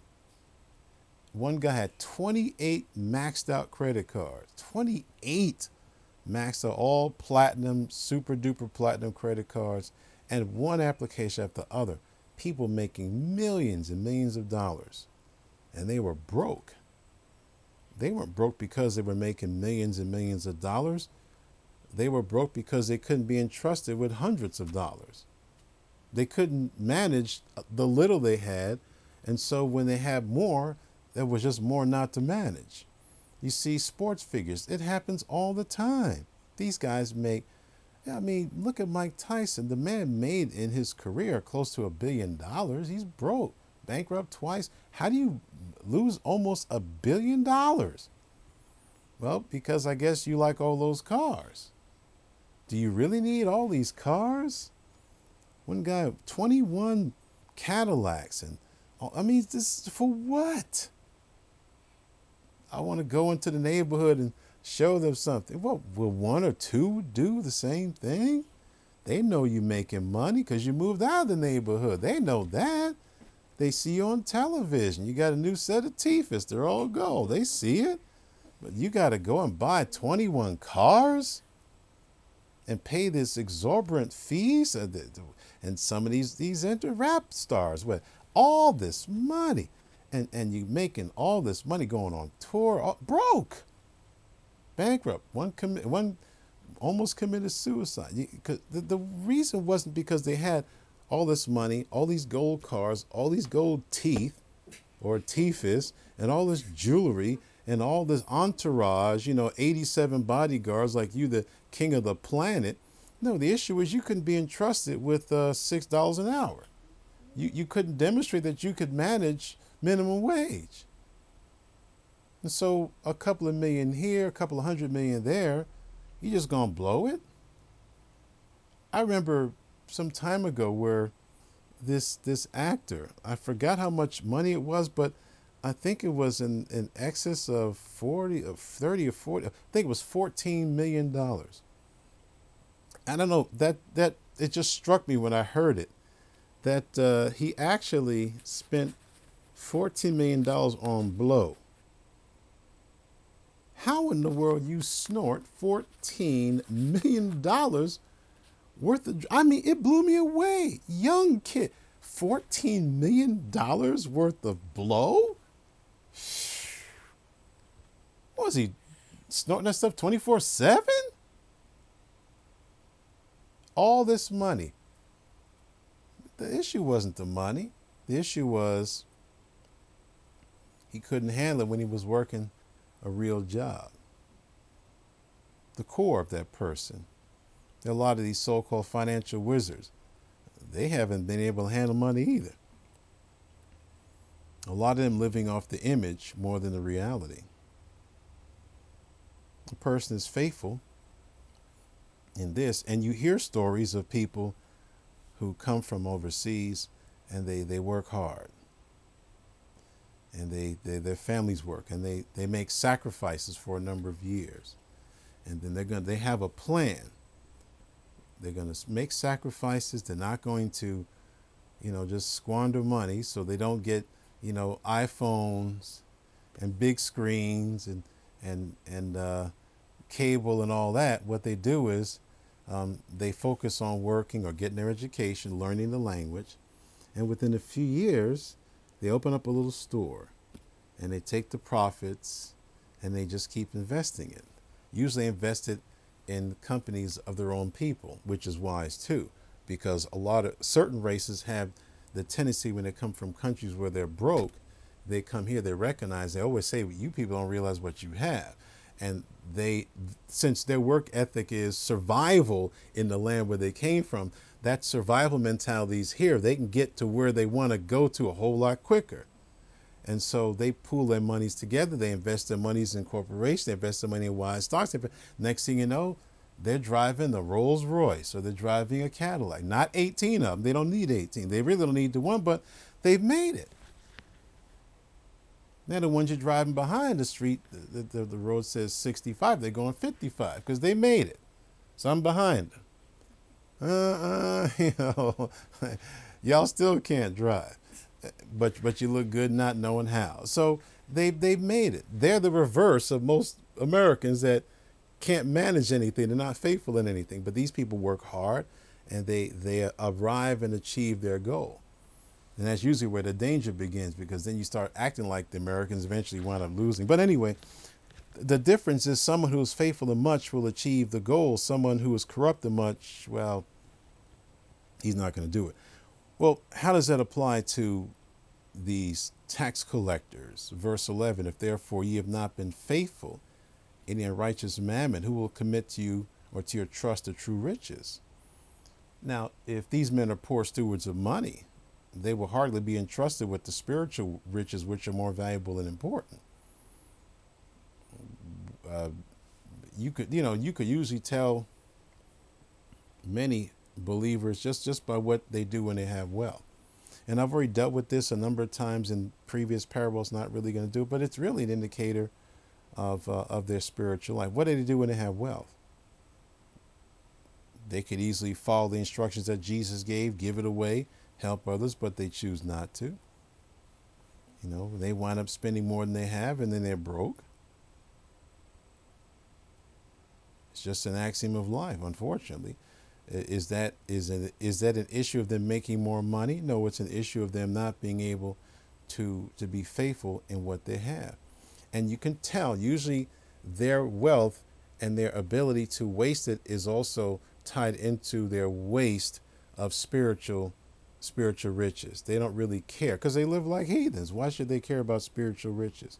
One guy had twenty-eight maxed out credit cards. twenty-eight maxed out, all platinum, super duper platinum credit cards, and one application after the other. People making millions and millions of dollars, and they were broke. They weren't broke because they were making millions and millions of dollars. They were broke because they couldn't be entrusted with hundreds of dollars. They couldn't manage the little they had, and so when they had more, there was just more not to manage. You see sports figures. It happens all the time. These guys make, I mean, look at Mike Tyson. The man made in his career close to a billion dollars. He's broke, bankrupt twice. How do you lose almost a billion dollars? Well, because I guess you like all those cars. Do you really need all these cars? One guy, twenty-one Cadillacs, and I mean, this for what? I want to go into the neighborhood and show them something. What, will one or two do the same thing? They know you making money because you moved out of the neighborhood. They know that. They see you on television. You got a new set of teeth. They're all gold. They see it. But you got to go and buy twenty-one cars and pay this exorbitant fees. And some of these these enter rap stars with all this money, and and you making all this money, going on tour, all, broke, bankrupt. One commit one almost committed suicide. You, cause the, the reason wasn't because they had all this money, all these gold cars, all these gold teeth or teethis, and all this jewelry and all this entourage, you know, eighty-seven bodyguards like you, the king of the planet. No, the issue is you couldn't be entrusted with uh, six dollars an hour. You you couldn't demonstrate that you could manage minimum wage. And so a couple of million here, a couple of hundred million there, you just gonna blow it? I remember some time ago where this this actor, I forgot how much money it was, but I think it was in, in excess of forty, of thirty or forty. I think it was fourteen million dollars. I don't know, that that it just struck me when I heard it that uh, he actually spent fourteen million dollars on blow. How in the world you snort fourteen million dollars worth of, I mean, it blew me away. Young kid, fourteen million dollars worth of blow? What was he, snorting that stuff twenty-four seven? All this money. The issue wasn't the money. The issue was he couldn't handle it when he was working a real job. The core of that person. There are a lot of these so-called financial wizards. They haven't been able to handle money either. A lot of them living off the image more than the reality. A person is faithful in this, and you hear stories of people who come from overseas and they, they work hard, and they, they their families work, and they, they make sacrifices for a number of years, and then they're going they have a plan. They're going to make sacrifices. They're not going to, you know, just squander money, so they don't get, you know, iPhones and big screens and and and uh, cable and all that. What they do is um, they focus on working or getting their education, learning the language, and within a few years, they open up a little store, and they take the profits, and they just keep investing it. Usually invested in companies of their own people, which is wise too, because a lot of certain races have the tendency, when they come from countries where they're broke, they come here, they recognize, they always say, you people don't realize what you have. And they, since their work ethic is survival in the land where they came from, that survival mentality is here. They can get to where they want to go to a whole lot quicker. And so they pool their monies together. They invest their monies in corporations. They invest their money in wise stocks. Next thing you know, they're driving the Rolls Royce, or they're driving a Cadillac. Not eighteen of them. They don't need eighteen. They really don't need the one, but they've made it. Now the ones you're driving behind the street, the, the, the road says sixty-five. They're going fifty-five because they made it. So I'm behind them. Uh, uh, you know, y'all still can't drive. But but you look good not knowing how. So they've they've made it. They're the reverse of most Americans that can't manage anything. They're not faithful in anything. But these people work hard, and they they arrive and achieve their goal. And that's usually where the danger begins, because then you start acting like the Americans, eventually wind up losing. But anyway, the difference is someone who is faithful in much will achieve the goal. Someone who is corrupt in much, well, he's not going to do it. Well, how does that apply to these tax collectors? Verse eleven, if therefore ye have not been faithful in the unrighteous mammon, who will commit to you or to your trust the true riches? Now, if these men are poor stewards of money, they will hardly be entrusted with the spiritual riches, which are more valuable and important. Uh, you could, you know, you could usually tell many believers just, just by what they do when they have wealth. And I've already dealt with this a number of times in previous parables, not really going to do it, but it's really an indicator of, uh, of their spiritual life. What do they do when they have wealth? They could easily follow the instructions that Jesus gave, give it away, help others, but they choose not to. You know, they wind up spending more than they have, and then they're broke. It's just an axiom of life, unfortunately. Is that is an, is that an issue of them making more money? No, it's an issue of them not being able to to be faithful in what they have. And you can tell, usually their wealth and their ability to waste it is also tied into their waste of spiritual spiritual riches. They don't really care because they live like heathens. Why should they care about spiritual riches?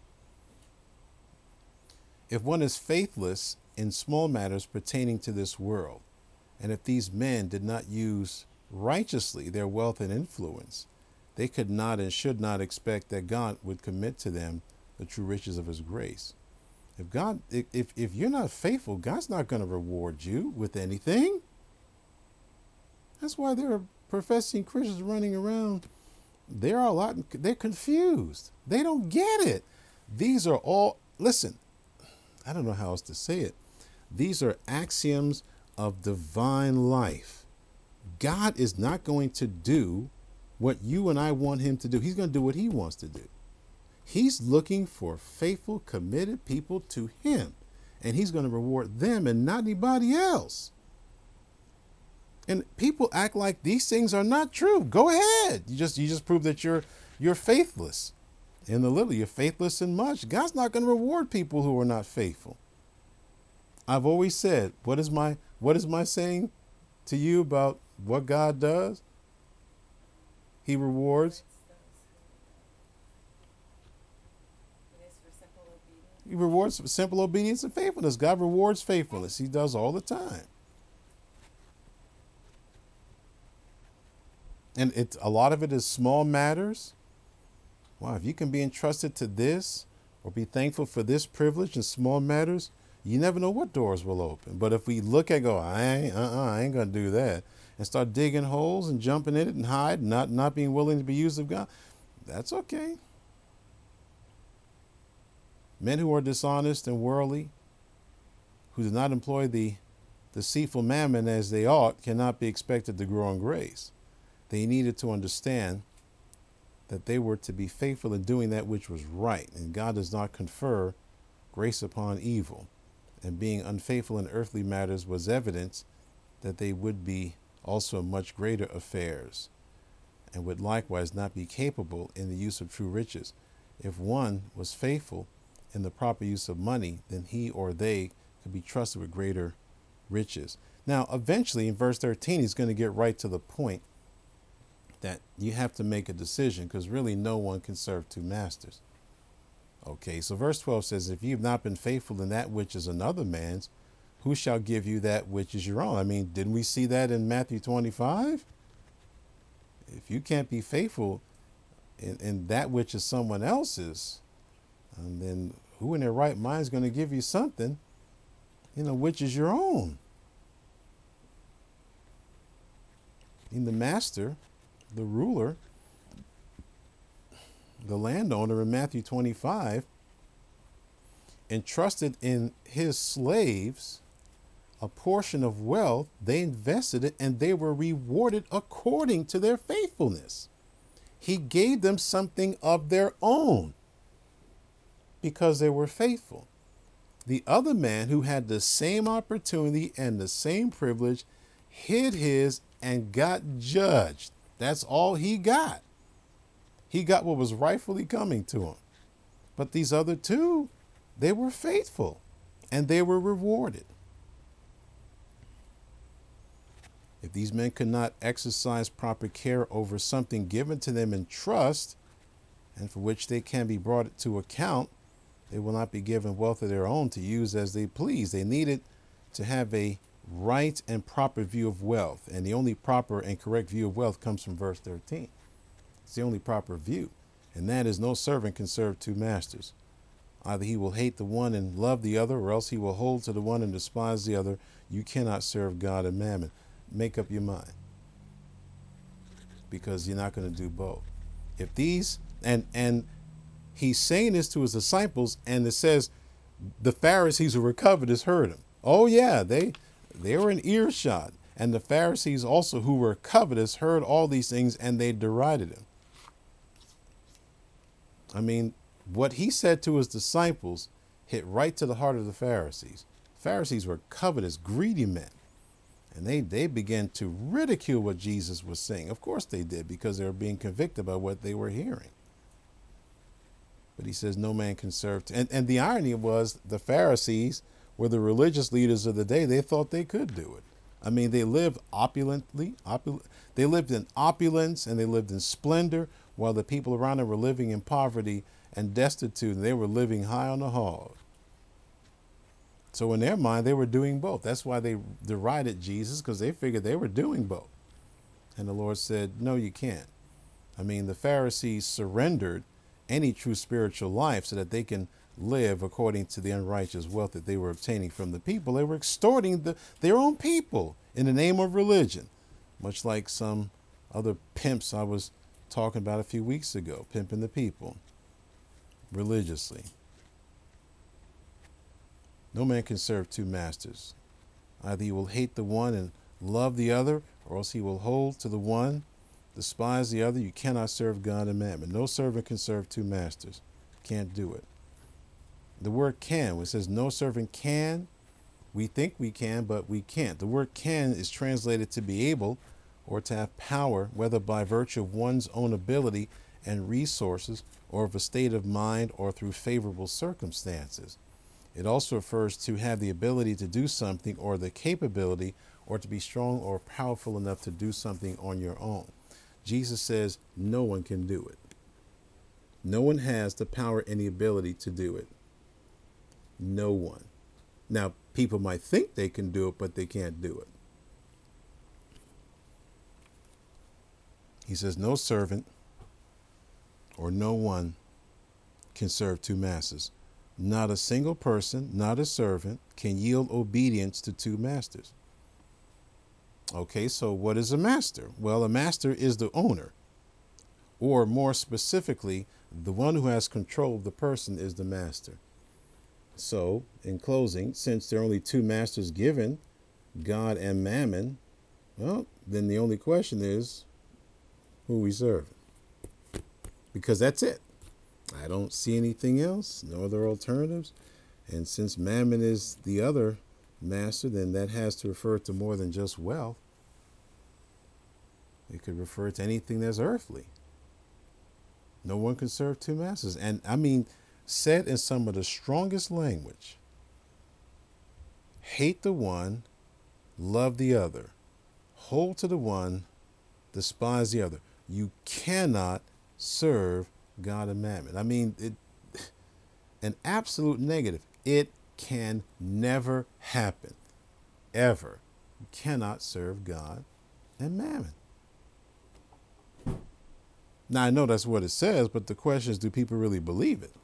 If one is faithless in small matters pertaining to this world, and if these men did not use righteously their wealth and influence, they could not and should not expect that God would commit to them the true riches of his grace. If God, if, if you're not faithful, God's not going to reward you with anything. That's why there are professing Christians running around. They're a lot, they're confused. They don't get it. These are all, listen, I don't know how else to say it. These are axioms of divine life. God is not going to do what you and I want him to do. He's going to do what he wants to do. He's looking for faithful, committed people to him, and he's going to reward them and not anybody else. And people act like these things are not true. Go ahead. You just you just prove that you're you're faithless in the little. You're faithless in much. God's not going to reward people who are not faithful. I've always said, what is my what is my saying to you about what God does? He rewards. He rewards simple obedience and faithfulness. God rewards faithfulness. He does all the time. And it, a lot of it is small matters. Wow, if you can be entrusted to this or be thankful for this privilege in small matters, you never know what doors will open. But if we look at go, I ain't, uh-uh, I ain't gonna do that, and start digging holes and jumping in it and hide, not not being willing to be used of God, that's okay. Men who are dishonest and worldly, who do not employ the deceitful mammon as they ought, cannot be expected to grow in grace. They needed to understand that they were to be faithful in doing that which was right, and God does not confer grace upon evil. And being unfaithful in earthly matters was evidence that they would be also in much greater affairs, and would likewise not be capable in the use of true riches. If one was faithful in the proper use of money, then he or they could be trusted with greater riches. Now, eventually, in verse thirteen, he's going to get right to the point that you have to make a decision, because really no one can serve two masters. Okay, so verse twelve says, if you've not been faithful in that which is another man's, who shall give you that which is your own? I mean, didn't we see that in Matthew twenty-five? If you can't be faithful in, in that which is someone else's, and then who in their right mind is going to give you something, you know, which is your own? In the master, the ruler, the landowner in Matthew twenty-five, entrusted in his slaves a portion of wealth. They invested it and they were rewarded according to their faithfulness. He gave them something of their own because they were faithful. The other man, who had the same opportunity and the same privilege, hid his and got judged. That's all he got. He got what was rightfully coming to him. But these other two, they were faithful and they were rewarded. If these men could not exercise proper care over something given to them in trust, and for which they can be brought to account, they will not be given wealth of their own to use as they please. They needed to have a right and proper view of wealth. And the only proper and correct view of wealth comes from verse thirteen. It's the only proper view. And that is, no servant can serve two masters. Either he will hate the one and love the other, or else he will hold to the one and despise the other. You cannot serve God and mammon. Make up your mind, because you're not going to do both. If these, and and he's saying this to his disciples, and it says the Pharisees who were covetous heard him. Oh yeah, they they were in earshot. And the Pharisees also, who were covetous, heard all these things, and they derided him. I mean, what he said to his disciples hit right to the heart of the Pharisees. Pharisees were covetous, greedy men. And they, they began to ridicule what Jesus was saying. Of course they did, because they were being convicted by what they were hearing. But he says no man can serve. And, and the irony was, the Pharisees were the religious leaders of the day. They thought they could do it. I mean, they lived opulently. Opul- they lived in opulence and they lived in splendor, while the people around them were living in poverty and destitute. And they were living high on the hog. So in their mind, they were doing both. That's why they derided Jesus, because they figured they were doing both. And the Lord said, no, you can't. I mean, the Pharisees surrendered any true spiritual life so that they can live according to the unrighteous wealth that they were obtaining from the people. They were extorting the, their own people in the name of religion, much like some other pimps I was talking about a few weeks ago, pimping the people religiously. No man can serve two masters. Either he will hate the one and love the other, or else he will hold to the one, despise the other. You cannot serve God and mammon. No servant can serve two masters. Can't do it. The word can, when it says no servant can, we think we can, but we can't. The word can is translated to be able, or to have power, whether by virtue of one's own ability and resources, or of a state of mind, or through favorable circumstances. It also refers to have the ability to do something, or the capability, or to be strong or powerful enough to do something on your own. Jesus says no one can do it. No one has the power and the ability to do it. No one. Now, people might think they can do it, but they can't do it. He says no servant or no one can serve two masters. Not a single person, not a servant, can yield obedience to two masters. Okay, so what is a master? Well, a master is the owner, or more specifically, the one who has control of the person is the master. So, in closing, since there are only two masters given, God and Mammon, well, then the only question is who we serve. Because that's it. I don't see anything else, no other alternatives. And since Mammon is the other master, then that has to refer to more than just wealth. It could refer to anything that's earthly. No one can serve two masters. And I mean, said in some of the strongest language, hate the one, love the other. Hold to the one, despise the other. You cannot serve God and Mammon. I mean, it, an absolute negative. It can never happen, ever. You cannot serve God and Mammon. Now, I know that's what it says, but the question is, do people really believe it?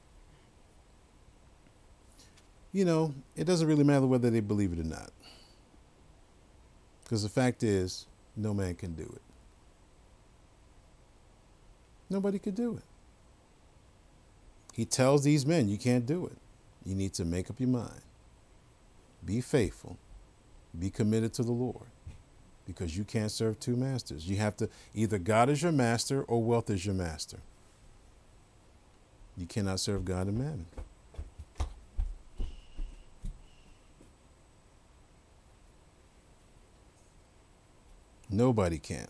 You know, it doesn't really matter whether they believe it or not. Because the fact is, no man can do it. Nobody could do it. He tells these men, you can't do it. You need to make up your mind. Be faithful. Be committed to the Lord. Because you can't serve two masters. You have to, either God is your master or wealth is your master. You cannot serve God and Mammon. Nobody can.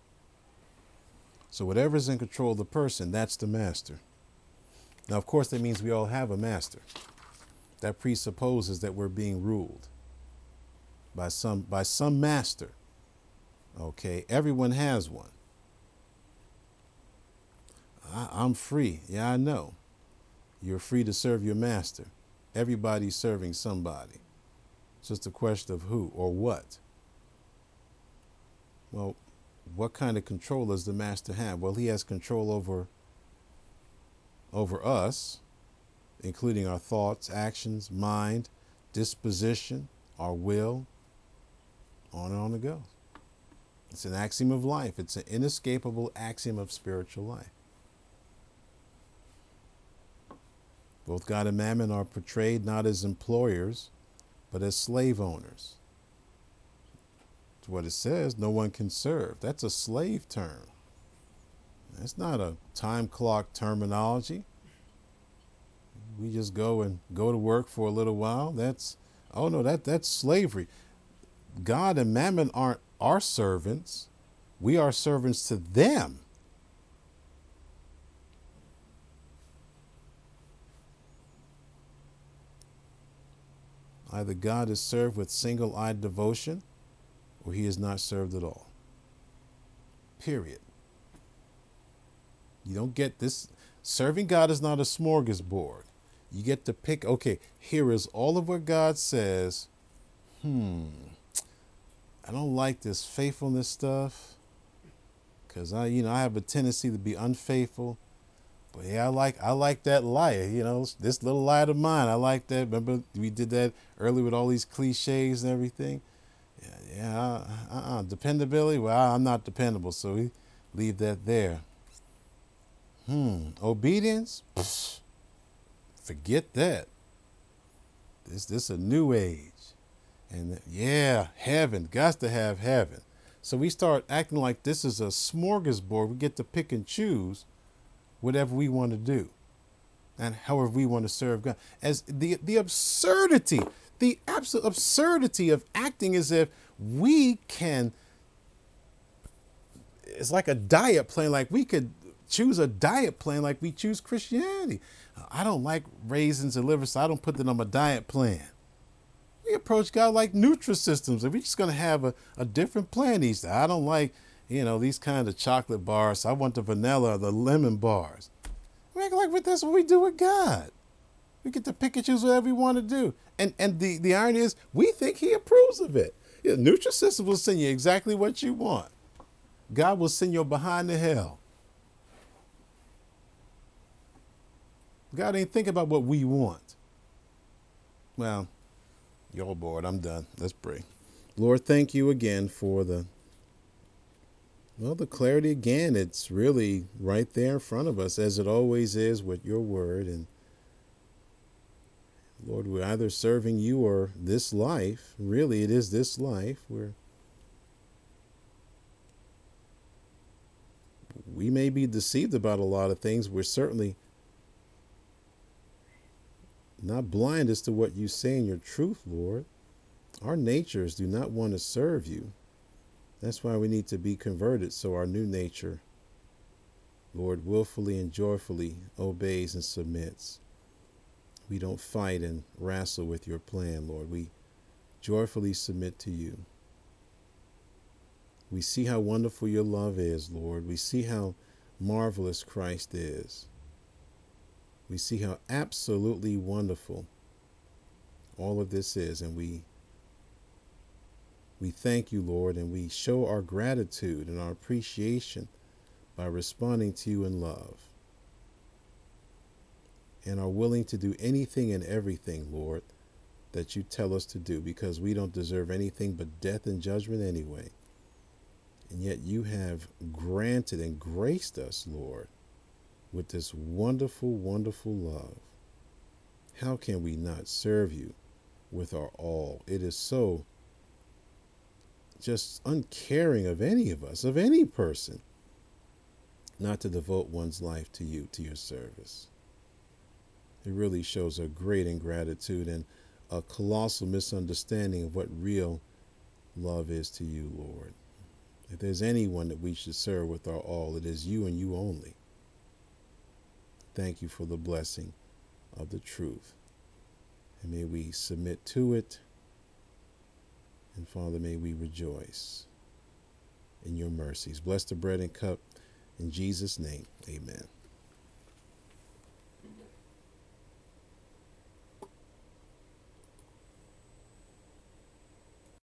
So whatever is in control of the person, that's the master. Now, of course, that means we all have a master. That presupposes that we're being ruled by some by some master. Okay, everyone has one. I, I'm free. Yeah, I know. You're free to serve your master. Everybody's serving somebody. It's just a question of who or what. Well, what kind of control does the master have? Well, he has control over over us, including our thoughts, actions, mind, disposition, our will, on and on it goes. It's an axiom of life. It's an inescapable axiom of spiritual life. Both God and Mammon are portrayed not as employers, but as slave owners. It's what it says, no one can serve. That's a slave term. That's not a time clock terminology. We just go and go to work for a little while. That's, oh no, that that's slavery. God and Mammon aren't our servants. We are servants to them. Either God is served with single-eyed devotion, or he is not served at all. Period. You don't get this. Serving God is not a smorgasbord. You get to pick, okay, here is all of what God says. Hmm, I don't like this faithfulness stuff because I, you know, I have a tendency to be unfaithful. But yeah, I like I like that lie, you know, this little lie of mine. I like that. Remember we did that earlier with all these cliches and everything. Yeah, yeah, uh-uh. Dependability. Well, I'm not dependable, so we leave that there. Hmm. Obedience. Pfft, forget that. This this a new age, and yeah, heaven. Got to have heaven. So we start acting like this is a smorgasbord. We get to pick and choose whatever we want to do, and however we want to serve God. As the the absurdity, the absolute absurdity of acting as if we can. It's like a diet plan. Like we could choose a diet plan like we choose Christianity. I don't like raisins and liver, so I don't put that on my diet plan. We approach God like Nutrisystems, and we're just going to have a, a different plan each day. I don't like, you know, these kind of chocolate bars. So I want the vanilla or the lemon bars. We act like that's what we do with God. We get to pick and choose whatever we want to do. And and the, the irony is, we think he approves of it. Yeah, Nutrisystems will send you exactly what you want. God will send you behind the hell. God ain't think about what we want. Well, you're bored. I'm done. Let's pray. Lord, thank you again for the, well, the clarity again. It's really right there in front of us, as it always is with your word. And Lord, we're either serving you or this life. Really, it is this life where we may be deceived about a lot of things. We're certainly not blind as to what you say in your truth, Lord. Our natures do not want to serve you. That's why we need to be converted, so our new nature, Lord, willfully and joyfully obeys and submits. We don't fight and wrestle with your plan, Lord. We joyfully submit to you. We see how wonderful your love is, Lord. We see how marvelous Christ is. We see how absolutely wonderful all of this is, and we we thank you, Lord, and we show our gratitude and our appreciation by responding to you in love, and are willing to do anything and everything, Lord, that you tell us to do, because we don't deserve anything but death and judgment anyway. And yet you have granted and graced us, Lord, with this wonderful, wonderful love. How can we not serve you with our all? It is so just uncaring of any of us, of any person, not to devote one's life to you, to your service. It really shows a great ingratitude and a colossal misunderstanding of what real love is to you, Lord. If there's anyone that we should serve with our all, it is you and you only. Thank you for the blessing of the truth. And may we submit to it. And Father, may we rejoice in your mercies. Bless the bread and cup. In Jesus' name, amen.